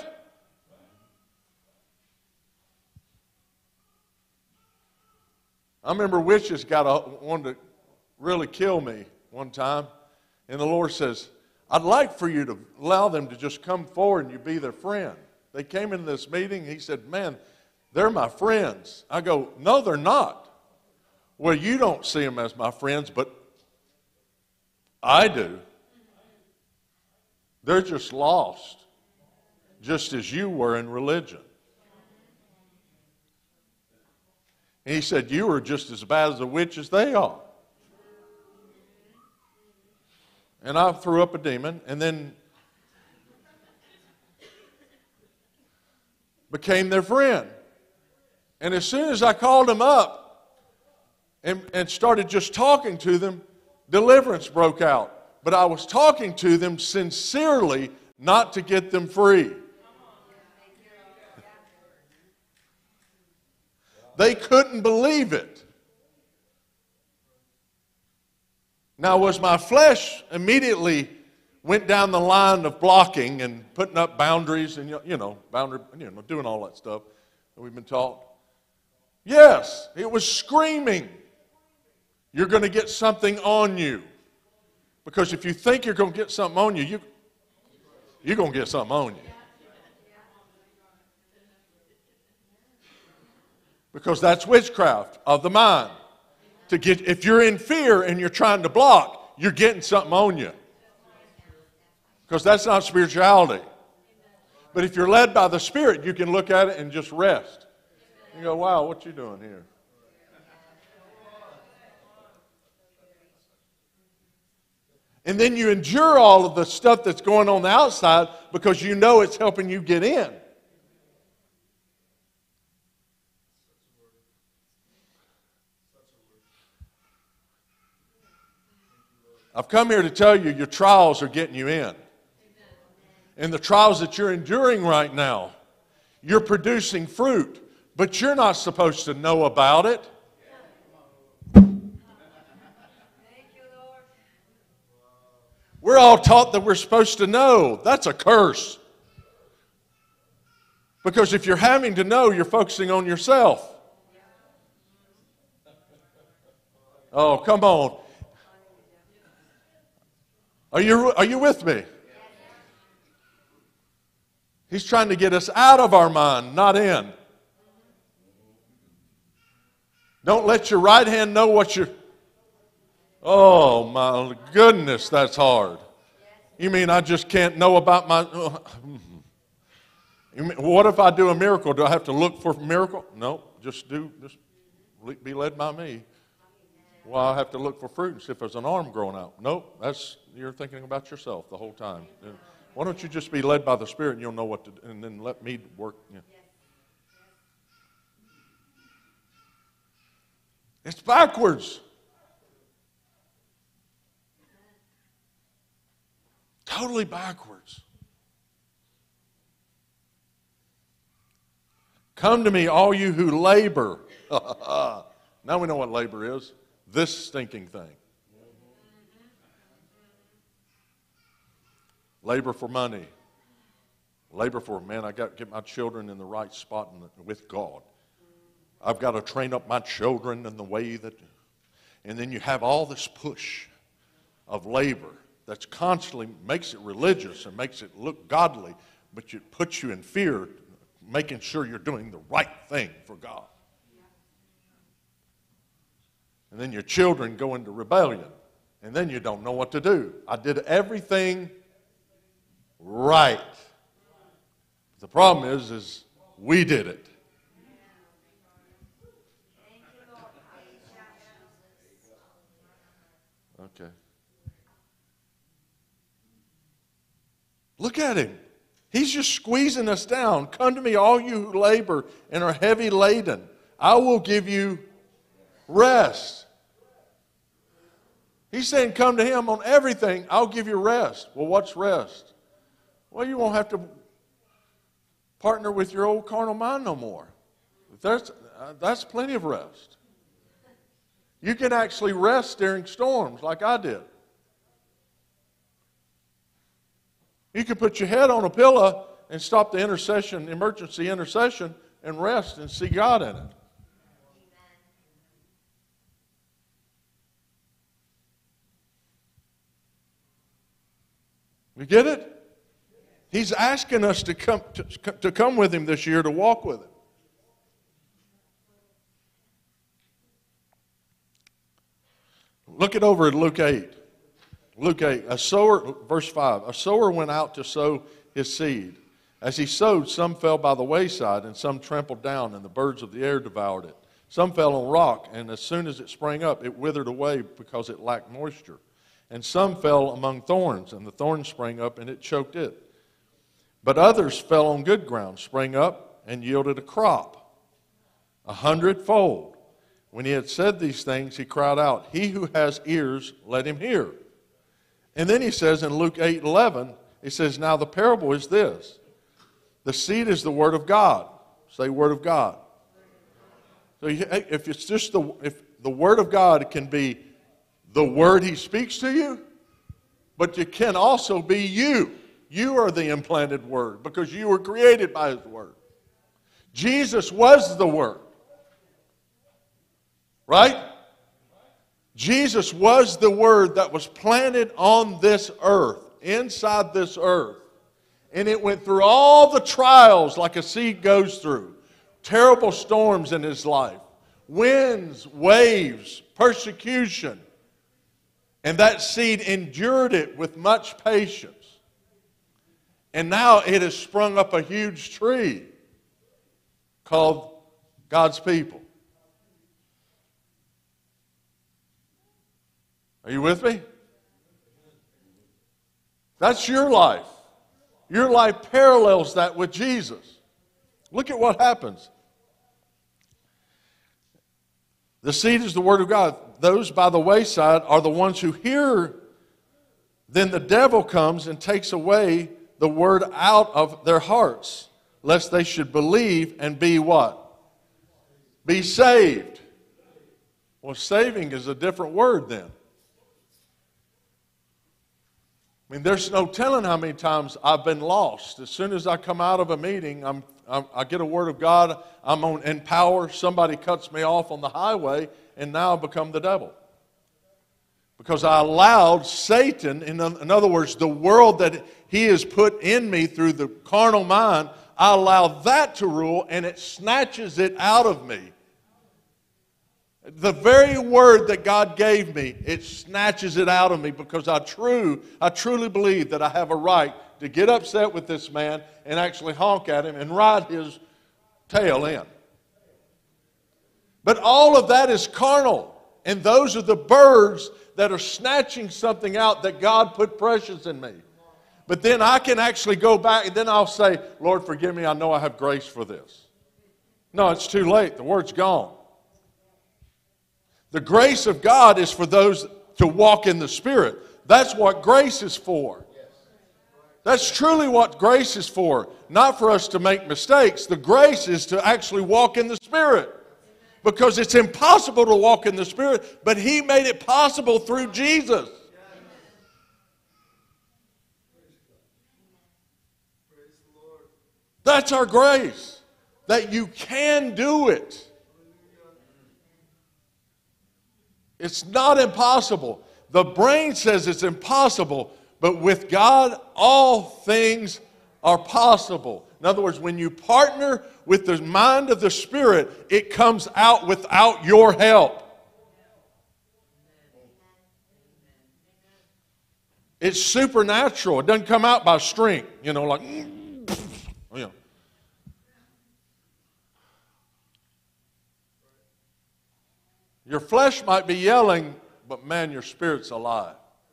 I remember witches got a, wanted to really kill me one time. And the Lord says, I'd like for you to allow them to just come forward and you be their friend. They came into this meeting. He said, man, they're my friends. I go, no, they're not. Well, you don't see them as my friends, but I do. They're just lost, just as you were in religion. And he said, you are just as bad as a witch as they are. And I threw up a demon and then became their friend. And as soon as I called them up and, and started just talking to them, deliverance broke out. But I was talking to them sincerely, not to get them free. They couldn't believe it. Now, was my flesh immediately went down the line of blocking and putting up boundaries and, you know, boundary, you know, doing all that stuff that we've been taught? Yes, it was screaming, you're going to get something on you. Because if you think you're going to get something on you, you you're going to get something on you. Because that's witchcraft of the mind. To get, if you're in fear and you're trying to block, you're getting something on you. Because that's not spirituality. But if you're led by the Spirit, you can look at it and just rest. You go, wow, what you doing here? And then you endure all of the stuff that's going on the outside because you know it's helping you get in. I've come here to tell you your trials are getting you in. And the trials that you're enduring right now, you're producing fruit, but you're not supposed to know about it. We're all taught that we're supposed to know. That's a curse. Because if you're having to know, you're focusing on yourself. Oh, come on. Are you, are you with me? He's trying to get us out of our mind, not in. Don't let your right hand know what your... Oh, my goodness, that's hard. You mean I just can't know about my... You mean, what if I do a miracle? Do I have to look for a miracle? No, just do, just be led by me. Well, I have to look for fruit and see if there's an arm growing out. Nope, that's, you're thinking about yourself the whole time. Why don't you just be led by the Spirit and you'll know what to do, and then let me work. You know. It's backwards. Totally backwards. Come to me, all you who labor. Now we know what labor is. This stinking thing. Labor for money. Labor for, man, I got to get my children in the right spot in the, with God. I've got to train up my children in the way that... And then you have all this push of labor that's constantly makes it religious and makes it look godly, but it puts you in fear, making sure you're doing the right thing for God. And then your children go into rebellion. And then you don't know what to do. I did everything right. The problem is, is we did it. Okay. Look at him. He's just squeezing us down. Come to me, all you who labor and are heavy laden. I will give you rest. He's saying, come to him on everything. I'll give you rest. Well, what's rest? Well, you won't have to partner with your old carnal mind no more. That's, uh, that's plenty of rest. You can actually rest during storms like I did. You can put your head on a pillow and stop the intercession, emergency intercession, and rest and see God in it. You get it? He's asking us to come to, to come with him this year, to walk with him. Look it over at Luke eight. Luke eight, a sower, verse five, a sower went out to sow his seed. As he sowed, some fell by the wayside, and some trampled down, and the birds of the air devoured it. Some fell on rock, and as soon as it sprang up, it withered away because it lacked moisture. And some fell among thorns, and the thorns sprang up, and it choked it. But others fell on good ground, sprang up, and yielded a crop, a hundredfold. When he had said these things, he cried out, "He who has ears, let him hear." And then he says in Luke eight eleven, he says, "Now the parable is this. The seed is the word of God." Say, word of God. So if it's just the, if the word of God can be the word he speaks to you, but it can also be you. You are the implanted word because you were created by his word. Jesus was the word. Right? Jesus was the word that was planted on this earth, inside this earth. And it went through all the trials like a seed goes through. Terrible storms in his life. Winds, waves, persecution. And that seed endured it with much patience. And now it has sprung up a huge tree called God's people. Are you with me? That's your life. Your life parallels that with Jesus. Look at what happens. The seed is the word of God. Those by the wayside are the ones who hear. Then the devil comes and takes away the word out of their hearts, lest they should believe and be what? Be saved. Well, saving is a different word then. I mean, there's no telling how many times I've been lost. As soon as I come out of a meeting, I'm, I'm, I get a word of God, I'm on, in power, somebody cuts me off on the highway, and now I become the devil. Because I allowed Satan, in, in other words, the world that he has put in me through the carnal mind, I allow that to rule, and it snatches it out of me. The very word that God gave me, it snatches it out of me because I true, I truly believe that I have a right to get upset with this man and actually honk at him and ride his tail in. But all of that is carnal. And those are the birds that are snatching something out that God put precious in me. But then I can actually go back and then I'll say, Lord, forgive me, I know I have grace for this. No, it's too late. The word's gone. The grace of God is for those to walk in the Spirit. That's what grace is for. That's truly what grace is for. Not for us to make mistakes. The grace is to actually walk in the Spirit. Because it's impossible to walk in the Spirit, but He made it possible through Jesus. That's our grace. That you can do it. It's not impossible. The brain says it's impossible, but with God, all things are possible. In other words, when you partner with the mind of the Spirit, it comes out without your help.
It's supernatural. It doesn't come out by strength, you know, like, you know. Your flesh might be yelling, but man, your spirit's alive.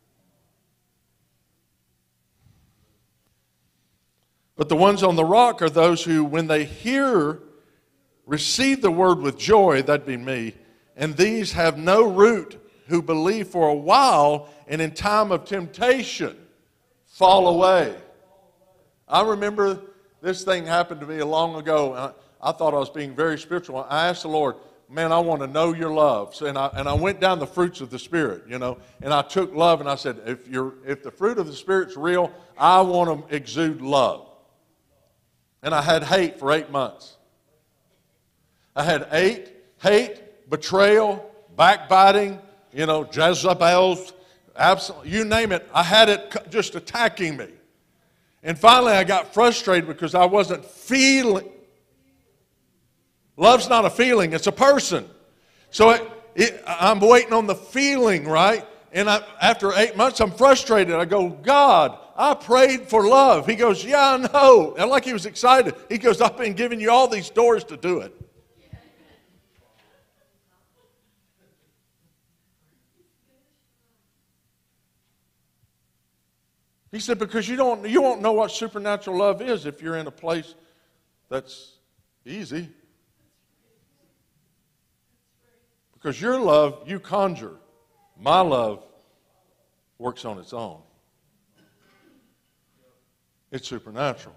But the ones on the rock are those who, when they hear, receive the word with joy, that'd be me, and these have no root, who believe for a while, and in time of temptation fall away. I remember this thing happened to me long ago. I, I thought I was being very spiritual. I asked the Lord, man, I want to know your love. So, and, I, and I went down the fruits of the Spirit, you know, and I took love and I said, if, you're, if the fruit of the Spirit's real, I want to exude love. And I had hate for eight months. I had hate, hate, betrayal, backbiting, you know, Jezebels, absolutely, you name it. I had it just attacking me. And finally I got frustrated because I wasn't feeling. Love's not a feeling, it's a person. So it, it, I'm waiting on the feeling, right? And I, after eight months, I'm frustrated. I go, God, I prayed for love. He goes, yeah, I know. And like he was excited. He goes, I've been giving you all these doors to do it. He said, because you don't, you won't know what supernatural love is if you're in a place that's easy. Because your love, you conjure. My love works on its own. It's supernatural.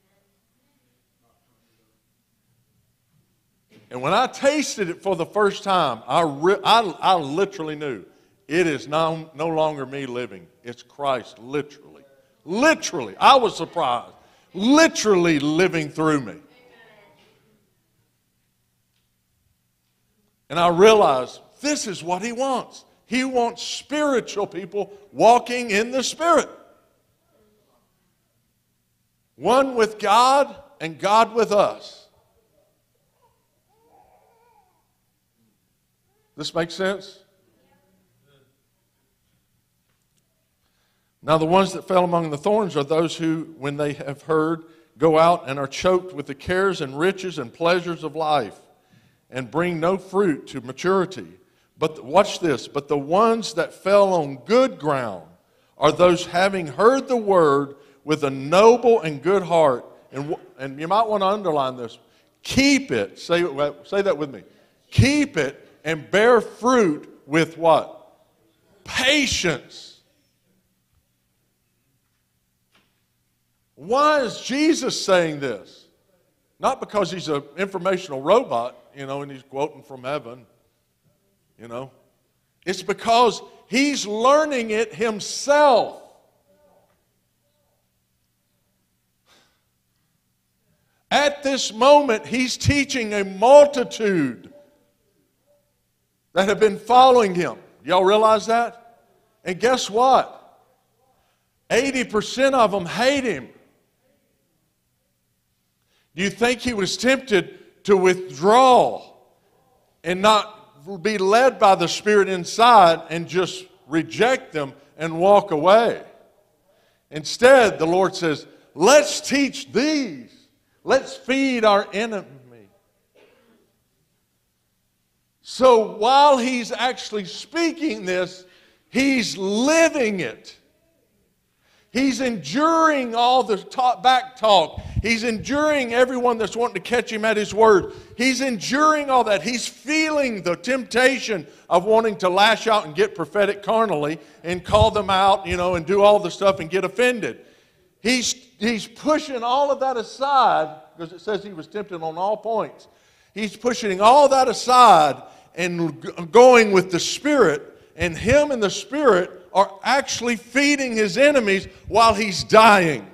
And when I tasted it for the first time, I, re- I, I literally knew it is no, no longer me living. It's Christ, literally. Literally. I was surprised. Literally living through me. And I realized this is what he wants. He wants spiritual people walking in the Spirit. One with God and God with us. This makes sense? Now the ones that fell among the thorns are those who, when they have heard, go out and are choked with the cares and riches and pleasures of life, and bring no fruit to maturity. But watch this. But the ones that fell on good ground are those having heard the word with a noble and good heart. And, and you might want to underline this. Keep it. Say, say that with me. Keep it and bear fruit with what? Patience. Why is Jesus saying this? Not because he's an informational robot, you know, and he's quoting from heaven, you know. It's because he's learning it himself. At this moment, he's teaching a multitude that have been following him. Y'all realize that? And guess what? eighty percent of them hate him. Do you think he was tempted to withdraw and not be led by the Spirit inside and just reject them and walk away? Instead, the Lord says, let's teach these. Let's feed our enemy. So while he's actually speaking this, he's living it. He's enduring all the talk, back talk. He's enduring everyone that's wanting to catch him at his word. He's enduring all that. He's feeling the temptation of wanting to lash out and get prophetic carnally and call them out, you know, and do all the stuff and get offended. He's, he's pushing all of that aside, because it says he was tempted on all points. He's pushing all that aside and going with the Spirit, and him and the Spirit are actually feeding his enemies while he's dying.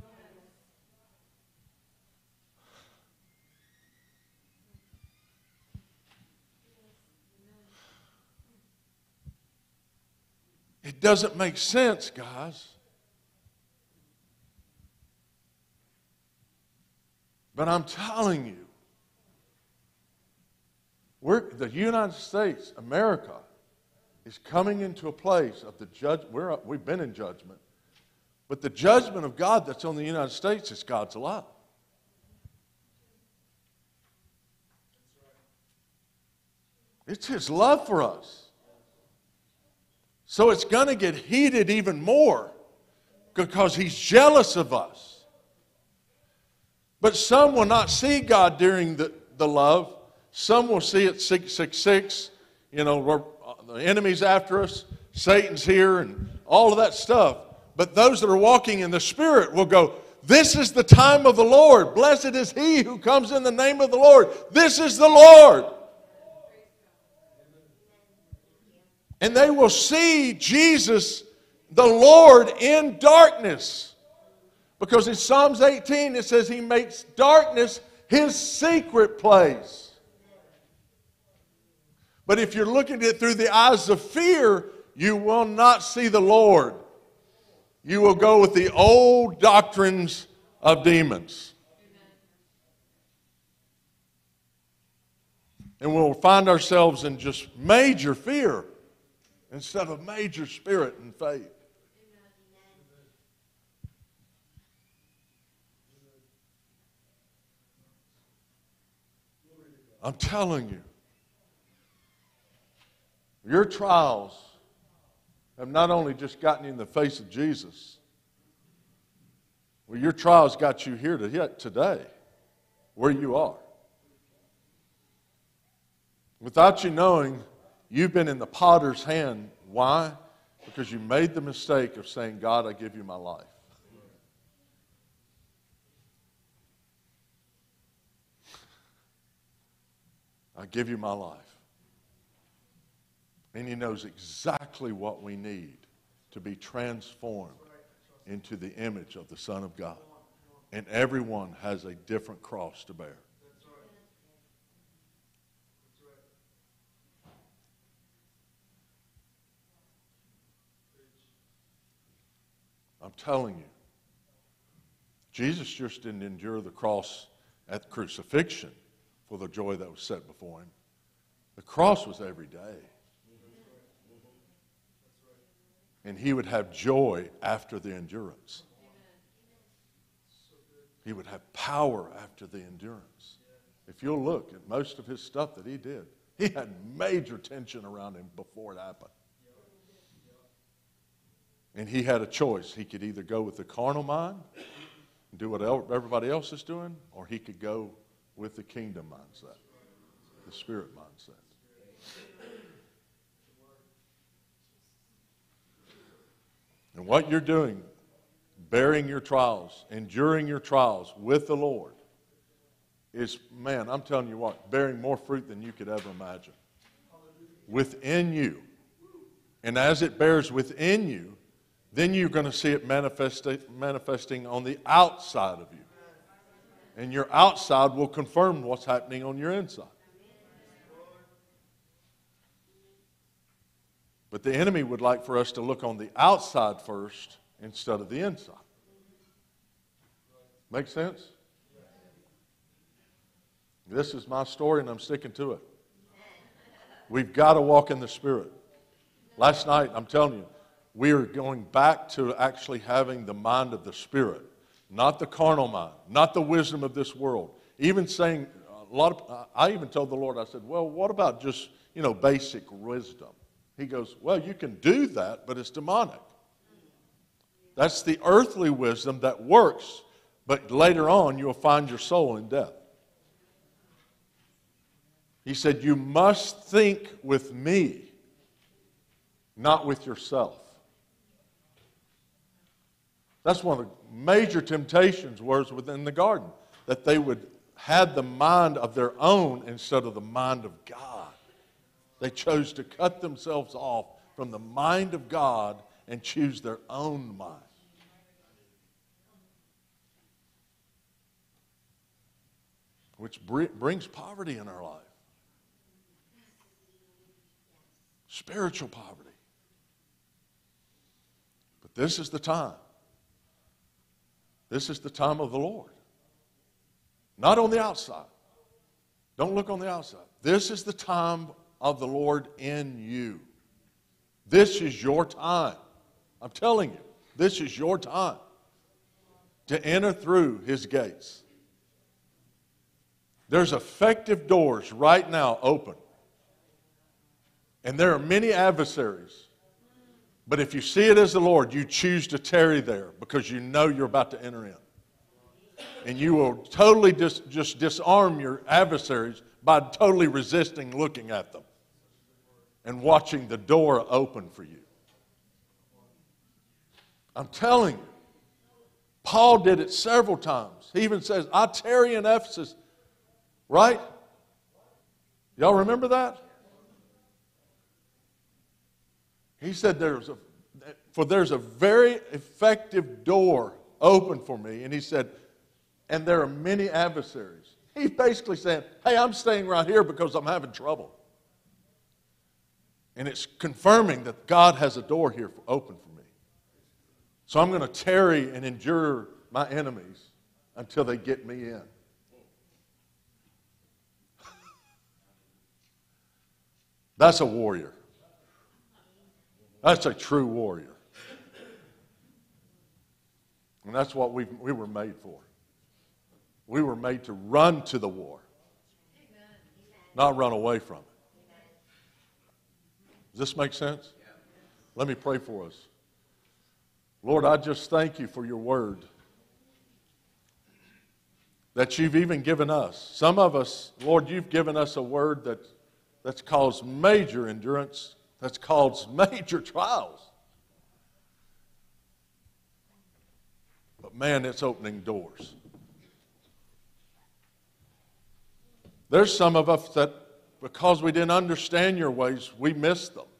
It doesn't make sense, guys. But I'm telling you, we're, the United States, America, is coming into a place of the judge. We're, we've been in judgment. But the judgment of God that's on the United States is God's love. It's His love for us. So it's going to get heated even more because He's jealous of us. But some will not see God during the, the love. Some will see it six six six. You know, we're, the enemy's after us. Satan's here and all of that stuff. But those that are walking in the Spirit will go, this is the time of the Lord. Blessed is he who comes in the name of the Lord. This is the Lord. And they will see Jesus, the Lord, in darkness. Because in Psalms eighteen it says He makes darkness His secret place. But if you're looking at it through the eyes of fear, you will not see the Lord. You will go with the old doctrines of demons. And we'll find ourselves in just major fear instead of major spirit and faith. I'm telling you, your trials have not only just gotten you in the face of Jesus, well, your trials got you here to, today, where you are. Without you knowing, you've been in the potter's hand. Why? Because you made the mistake of saying, God, I give you my life. I give you my life. And He knows exactly what we need to be transformed into the image of the Son of God. And everyone has a different cross to bear. I'm telling you, Jesus just didn't endure the cross at the crucifixion for the joy that was set before Him. The cross was every day. And He would have joy after the endurance. He would have power after the endurance. If you'll look at most of His stuff that He did, He had major tension around Him before it happened. And He had a choice. He could either go with the carnal mind and do what everybody else is doing, or He could go with the kingdom mindset, the spirit mindset. And what you're doing, bearing your trials, enduring your trials with the Lord, is, man, I'm telling you what, bearing more fruit than you could ever imagine. Within you. And as it bears within you, then you're going to see it manifest, manifesting on the outside of you. And your outside will confirm what's happening on your inside. But the enemy would like for us to look on the outside first instead of the inside. Make sense? This is my story and I'm sticking to it. We've got to walk in the Spirit. Last night, I'm telling you, we are going back to actually having the mind of the Spirit, not the carnal mind, not the wisdom of this world. Even saying, a lot of, I even told the Lord, I said, well, what about just, you know, basic wisdom? He goes, well, you can do that, but it's demonic. That's the earthly wisdom that works, but later on you'll find your soul in death. He said, you must think with me, not with yourself. That's one of the major temptations was within the garden, that they would have the mind of their own instead of the mind of God. They chose to cut themselves off from the mind of God and choose their own mind. Which brings poverty in our life. Spiritual poverty. But this is the time. This is the time of the Lord. Not on the outside. Don't look on the outside. This is the time of the Lord in you. This is your time. I'm telling you, this is your time to enter through His gates. There's effective doors right now open. And there are many adversaries. But if you see it as the Lord, you choose to tarry there because you know you're about to enter in. And you will totally dis- just disarm your adversaries by totally resisting looking at them and watching the door open for you. I'm telling you, Paul did it several times. He even says, I tarry in Ephesus, right? Y'all remember that? He said, there's a, for there's a very effective door open for me. And he said, and there are many adversaries. He's basically saying, hey, I'm staying right here because I'm having trouble. And it's confirming that God has a door here for, open for me. So I'm going to tarry and endure my enemies until they get me in. That's a warrior. That's a true warrior. And that's what we we were made for. We were made to run to the war, not run away from it. Does this make sense? Let me pray for us. Lord, I just thank you for your word that you've even given us. Some of us, Lord, you've given us a word that, that's caused major endurance, that's caused major trials. But man, it's opening doors. There's some of us that, because we didn't understand your ways, we missed them.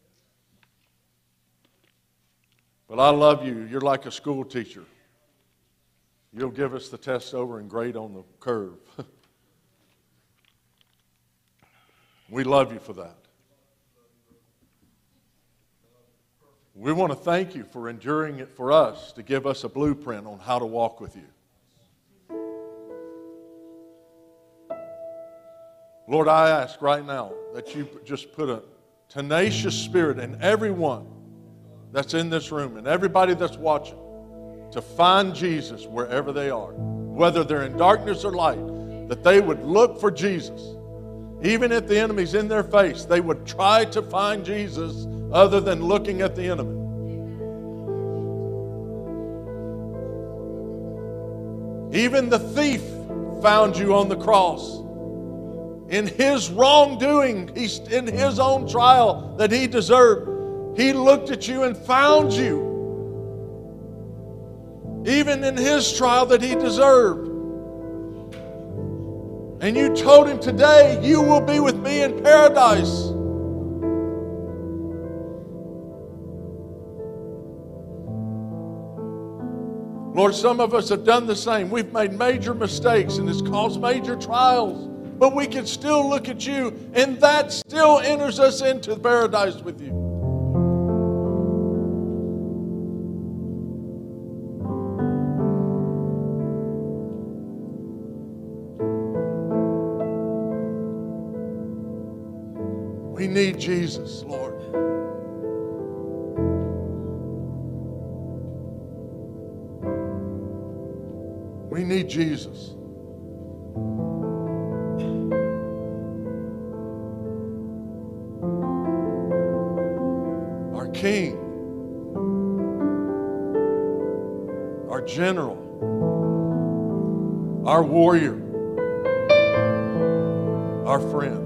But I love you. You're like a school teacher. You'll give us the test over and grade on the curve. We love you for that. We want to thank you for enduring it for us to give us a blueprint on how to walk with you. Lord, I ask right now that you just put a tenacious spirit in everyone that's in this room and everybody that's watching to find Jesus wherever they are, whether they're in darkness or light, that they would look for Jesus. Even if the enemy's in their face, they would try to find Jesus other than looking at the enemy. Even the thief found you on the cross. In his wrongdoing, he's in his own trial that he deserved, he looked at you and found you. Even in his trial that he deserved. And you told him, today you will be with me in paradise. Lord, some of us have done the same. We've made major mistakes and it's caused major trials. But we can still look at you, and that still enters us into paradise with you. We need Jesus, Lord. We need Jesus. Our King, our general, our warrior, our friend.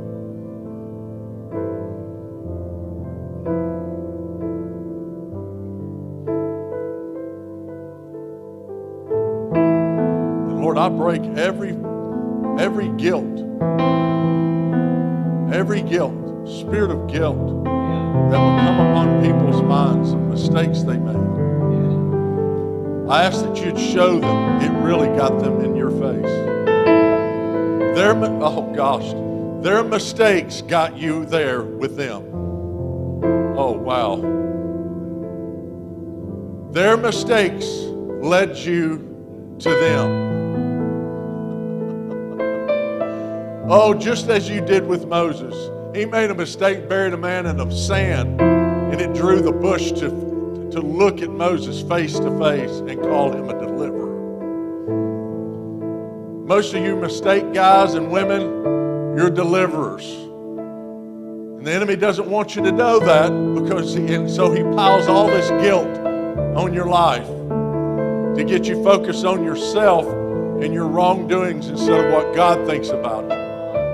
Lord, I break every every guilt, every guilt, spirit of guilt that will come upon people's minds of mistakes they made. I ask that you'd show them it really got them in your face. Their, oh gosh, their mistakes got you there with them. Oh wow. Their mistakes led you to them. Oh, just as you did with Moses. He made a mistake, buried a man in the sand. And it drew the bush to, to look at Moses face to face and call him a deliverer. Most of you mistake guys and women, you're deliverers. And the enemy doesn't want you to know that, because he, and so he piles all this guilt on your life to get you focused on yourself and your wrongdoings instead of what God thinks about you.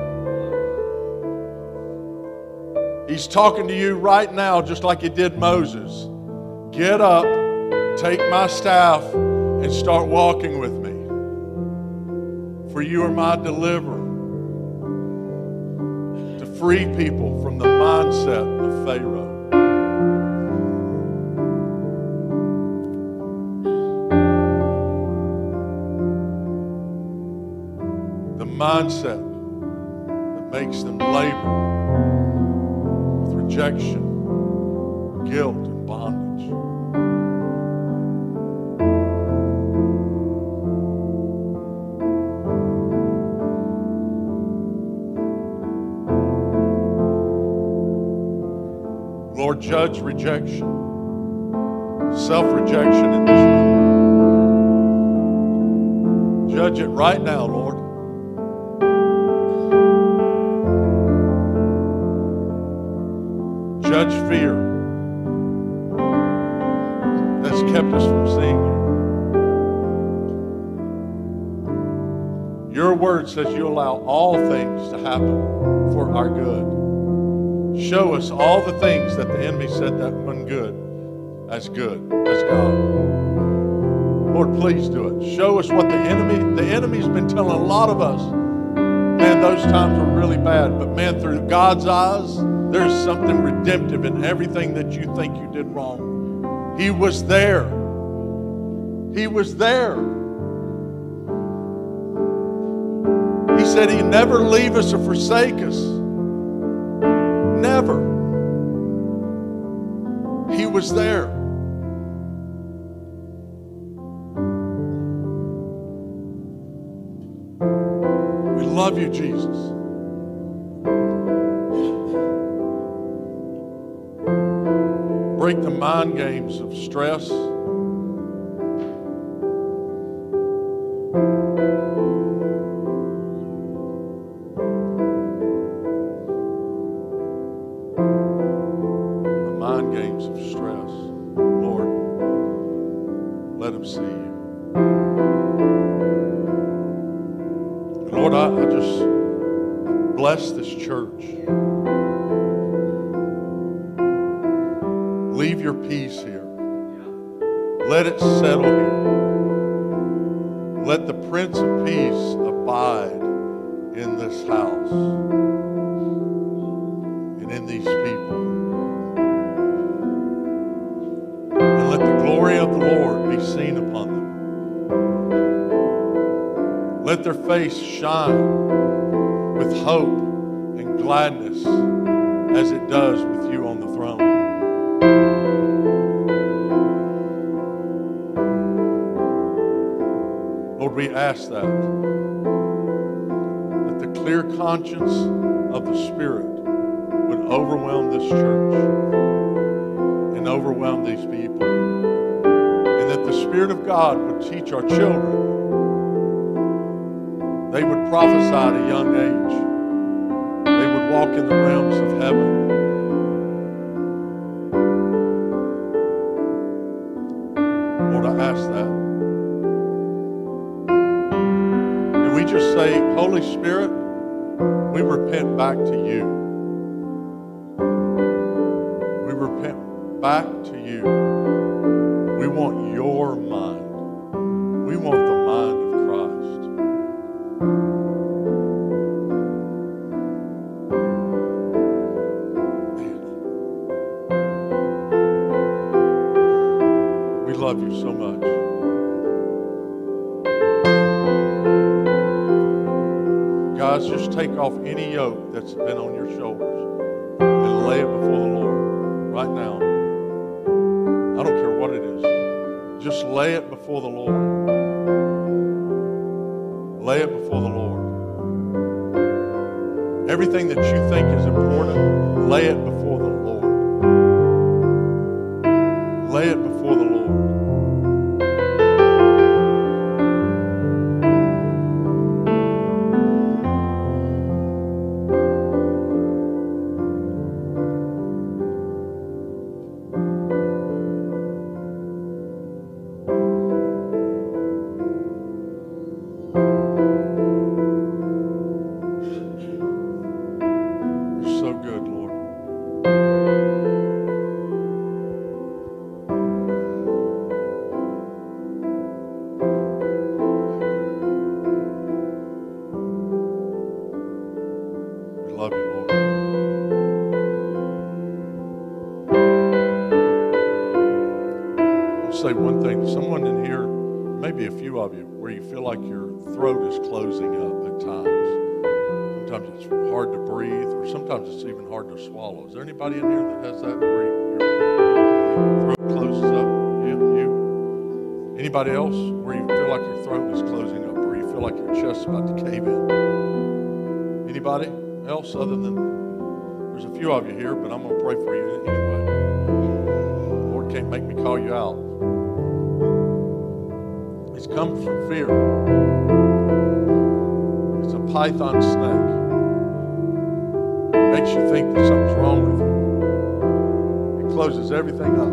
He's talking to you right now just like he did Moses. Get up, take my staff, and start walking with me. For you are my deliverer. To free people from the mindset of Pharaoh. The mindset that makes them labor with rejection, guilt, and bondage. Lord, judge rejection, self-rejection in this room. Judge it right now, Lord. Judge fear that's kept us from seeing you. Your word says you allow all things to happen for our good. Show us all the things that the enemy said that wasn't good as good as God. Lord, please do it. Show us what the enemy, the enemy's been telling a lot of us, man, those times were really bad. But man, through God's eyes, there's something redemptive in everything that you think you did wrong. He was there. He was there. He said he'd never leave us or forsake us. Never. He was there. We love you, Jesus. Break the mind games of stress. The mind games of stress. Lord, let them see you. And Lord, I, I just bless this church. Leave your peace here. Let it settle here. Let the Prince of Peace abide in this house and in these people. And let the glory of the Lord be seen upon them. Let their face shine with hope and gladness as it does with you on the throne. Lord, we ask that, that the clear conscience of the Spirit would overwhelm this church and overwhelm these people. And that the Spirit of God would teach our children. They would prophesy at a young age. They would walk in the realms of heaven. Lord, I ask that. And we just say, Holy Spirit, we repent back to you. We repent back to you. We want your mind. We want the mind of Christ. Man. We love you so much. Guys, just take off any yoke that's been on your shoulders and lay it before the Lord right now. I don't care what it is. Just lay it before the Lord. Lay it before the Lord. Everything that you think is important, lay it before the Lord. Lay it before the Lord. You're so good, Lord. We love you, Lord. I'll say one thing. Someone in here, maybe a few of you, where you feel like your throat is closing up at times. Sometimes it's hard to breathe, or sometimes it's even hard to swallow. Is there anybody in here that has that where your throat closes up? Yeah, you. Anybody else where you feel like your throat is closing up, or you feel like your chest's about to cave in? Anybody else other than, there's a few of you here, but I'm going to pray for you anyway. The Lord can't make me call you out. It's come from fear. It's a python snake. It makes you think that something's wrong with you. It closes everything up.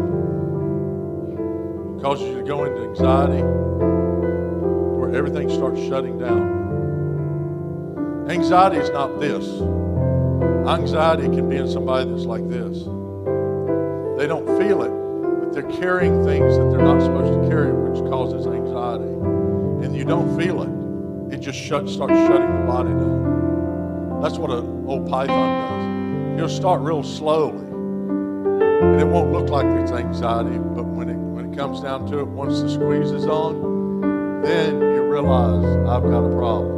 It causes you to go into anxiety where everything starts shutting down. Anxiety is not this. Anxiety can be in somebody that's like this. They don't feel it, but they're carrying things that they're not supposed to carry, which causes anxiety. And you don't feel it. It just shut, starts shutting the body down. That's what an old python does. He'll start real slowly, and it won't look like it's anxiety, but when it, when it comes down to it, once the squeeze is on, then you realize, I've got a problem.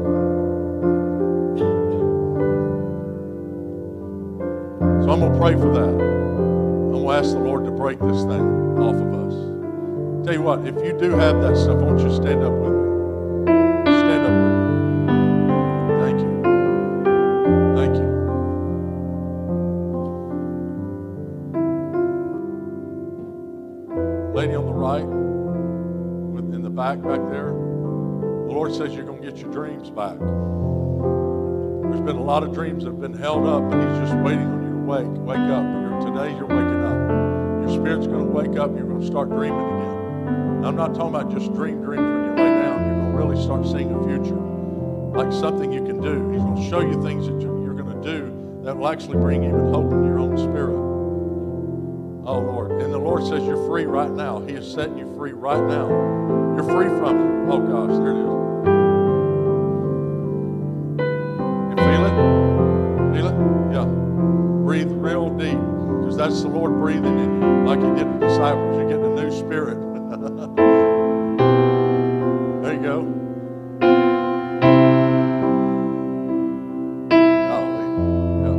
So I'm going to pray for that. I'm going to ask the Lord to break this thing off of us. Tell you what, if you do have that stuff, I want you to stand up with me. Stand up with me. Thank you. Thank you. Lady on the right, with- in the back, back there, the Lord says you're going to get your dreams back. There's been a lot of dreams that have been held up, but He's just waiting on you to wake. Wake up. You're, today you're waking up. Your spirit's going to wake up. You're going to start dreaming again. And I'm not talking about just dream dreams when you lay down. You're going to really start seeing a future, like something you can do. He's going to show you things that you're, you're going to do that will actually bring even hope in your own spirit. Oh, Lord. And the Lord says you're free right now. He is setting you free right now. You're free from it. Oh, gosh, there it is. You feel it? Feel it? Yeah. Breathe real deep, because that's the Lord breathing in you, like He did the disciples. You're getting a new spirit. There you go. Golly. Yeah.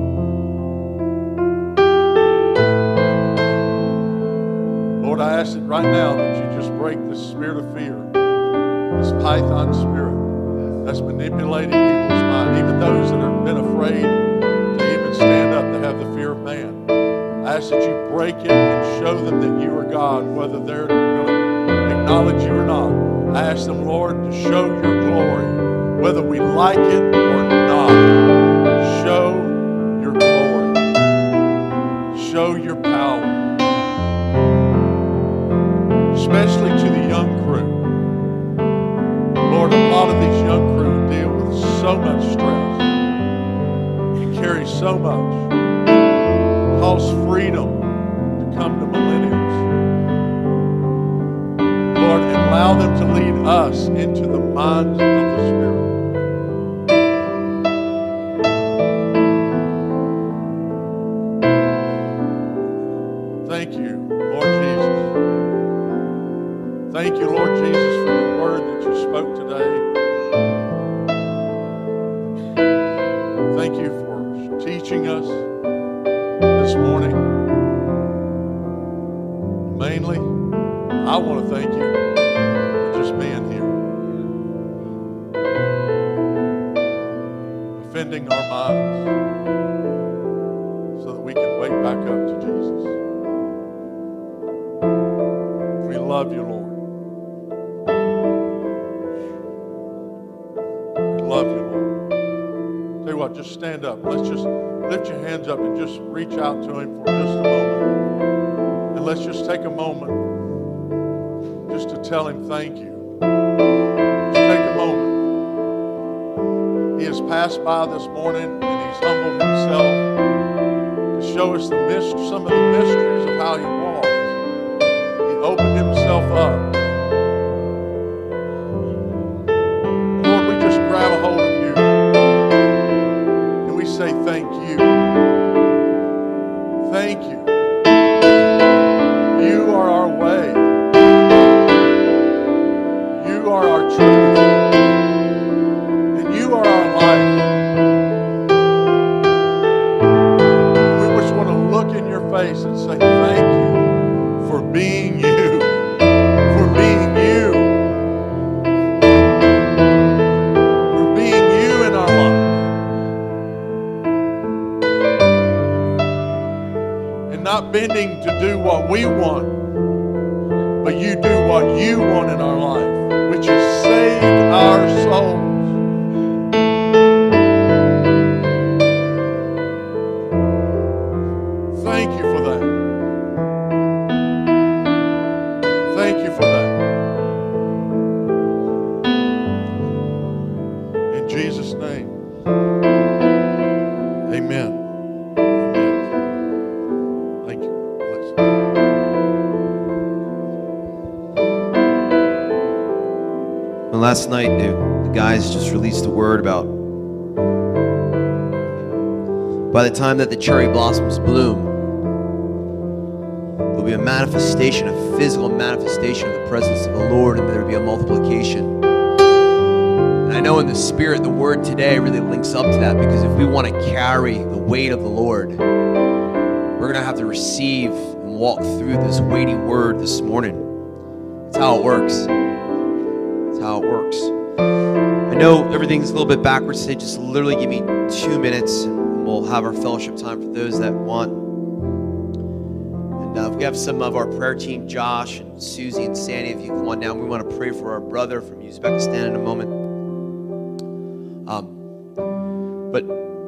Lord, I ask it right now that you just break this spirit of fear, this python spirit that's manipulating people's mind, even those that have been afraid to even stand up, that have the fear of man. I ask that you break it and show them that you are God, whether they're going to acknowledge you or not. I ask them, Lord, to show your glory, whether we like it or not. Show your glory. Show your power. Especially to the young crew. Lord, a lot of these young crew deal with so much stress and carry so much. Cause freedom to come to millennials. Lord, and allow them to lead us into the minds of the Spirit. Thank you, Lord Jesus. Thank you, Lord Jesus, for your word that you spoke today. Thank you for teaching us this morning. Mainly, I want to thank you for just being here. Offending our minds so that we can wake back up to Jesus. love you, Lord. We love you, Lord. Tell you what, just stand up. Let's just lift your hands up and just reach out to Him for just a moment. And let's just take a moment just to tell Him thank you. Just take a moment. He has passed by this morning and He's humbled Himself to show us the myst- some of the mysteries of how He was. He opened Himself up. Lord, we just grab a hold of You and we say thank You. Thank You. You are our way. You are our truth. And You are our life. We just want to look in Your face and say thank You for being You. For being You. For being You in our life. And not bending to do what we want, but You do what You want in our life, which is save our souls. Thank You for that. Thank You for that. In Jesus' name. Amen. Amen. Thank You. Bless you.
And last night, the, the guys just released a word about by the time that the cherry blossoms bloom, there'll be a manifestation, a physical manifestation of the presence of the Lord, and there'll be a multiplication. And I know in the Spirit, the word today really links up to that, because if we want to carry the weight of the Lord, we're going to have to receive and walk through this weighty word this morning. That's how it works. How it works. I know everything's a little bit backwards today. Just literally give me two minutes and we'll have our fellowship time for those that want. And uh, we have some of our prayer team, Josh and Susie and Sandy, if you come on down. We want to pray for our brother from Uzbekistan in a moment. Um, but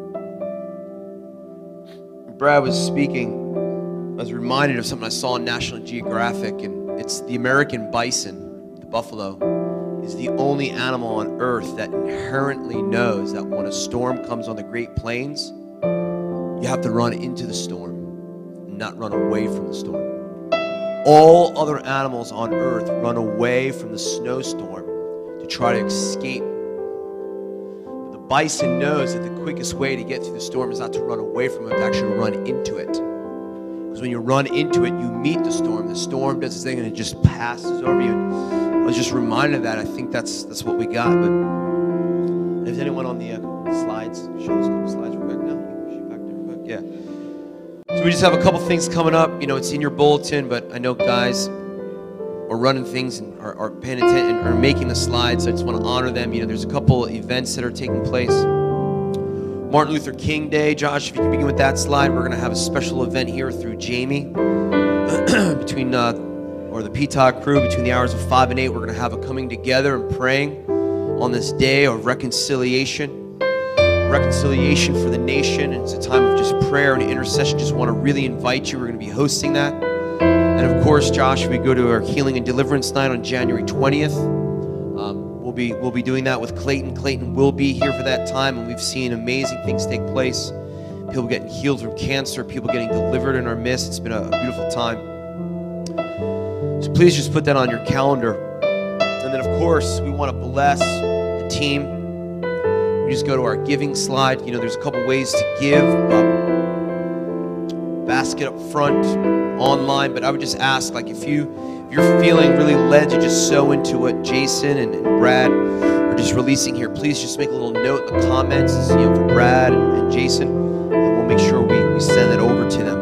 Brad was speaking, I was reminded of something I saw on National Geographic, and it's the American bison, the buffalo, is the only animal on earth that inherently knows that when a storm comes on the Great Plains, you have to run into the storm and not run away from the storm. All other animals on earth run away from the snowstorm to try to escape. But the bison knows that the quickest way to get through the storm is not to run away from it, to actually run into it. Because when you run into it, you meet the storm. The storm does its thing and it just passes over you. I was just reminded of that. I think that's that's what we got. But if anyone on the uh, slides, show us a couple slides real quick now. Shoot back there real quick. Yeah. So we just have a couple things coming up. You know, it's in your bulletin, but I know guys are running things and are, are paying attention and are making the slides. So I just want to honor them. You know, there's a couple events that are taking place. Martin Luther King Day. Josh, if you can begin with that slide, we're going to have a special event here through Jamie between. Uh, or the P T O C crew, between the hours of five and eight, we're going to have a coming together and praying on this day of reconciliation. Reconciliation for the nation. And it's a time of just prayer and intercession. Just want to really invite you. We're going to be hosting that. And of course, Josh, we go to our Healing and Deliverance Night on January twentieth. Um, we'll be we'll be doing that with Clayton. Clayton will be here for that time, and we've seen amazing things take place. People getting healed from cancer, people getting delivered in our midst. It's been a, a beautiful time. So please just put that on your calendar. And then, of course, we want to bless the team. We just go to our giving slide. You know, there's a couple ways to give. Um, basket up front, online. But I would just ask, like, if, you, if you're feeling really led to just sow into what Jason and, and Brad are just releasing here, please just make a little note in the comments, you know, for Brad and, and Jason. And we'll make sure we, we send that over to them.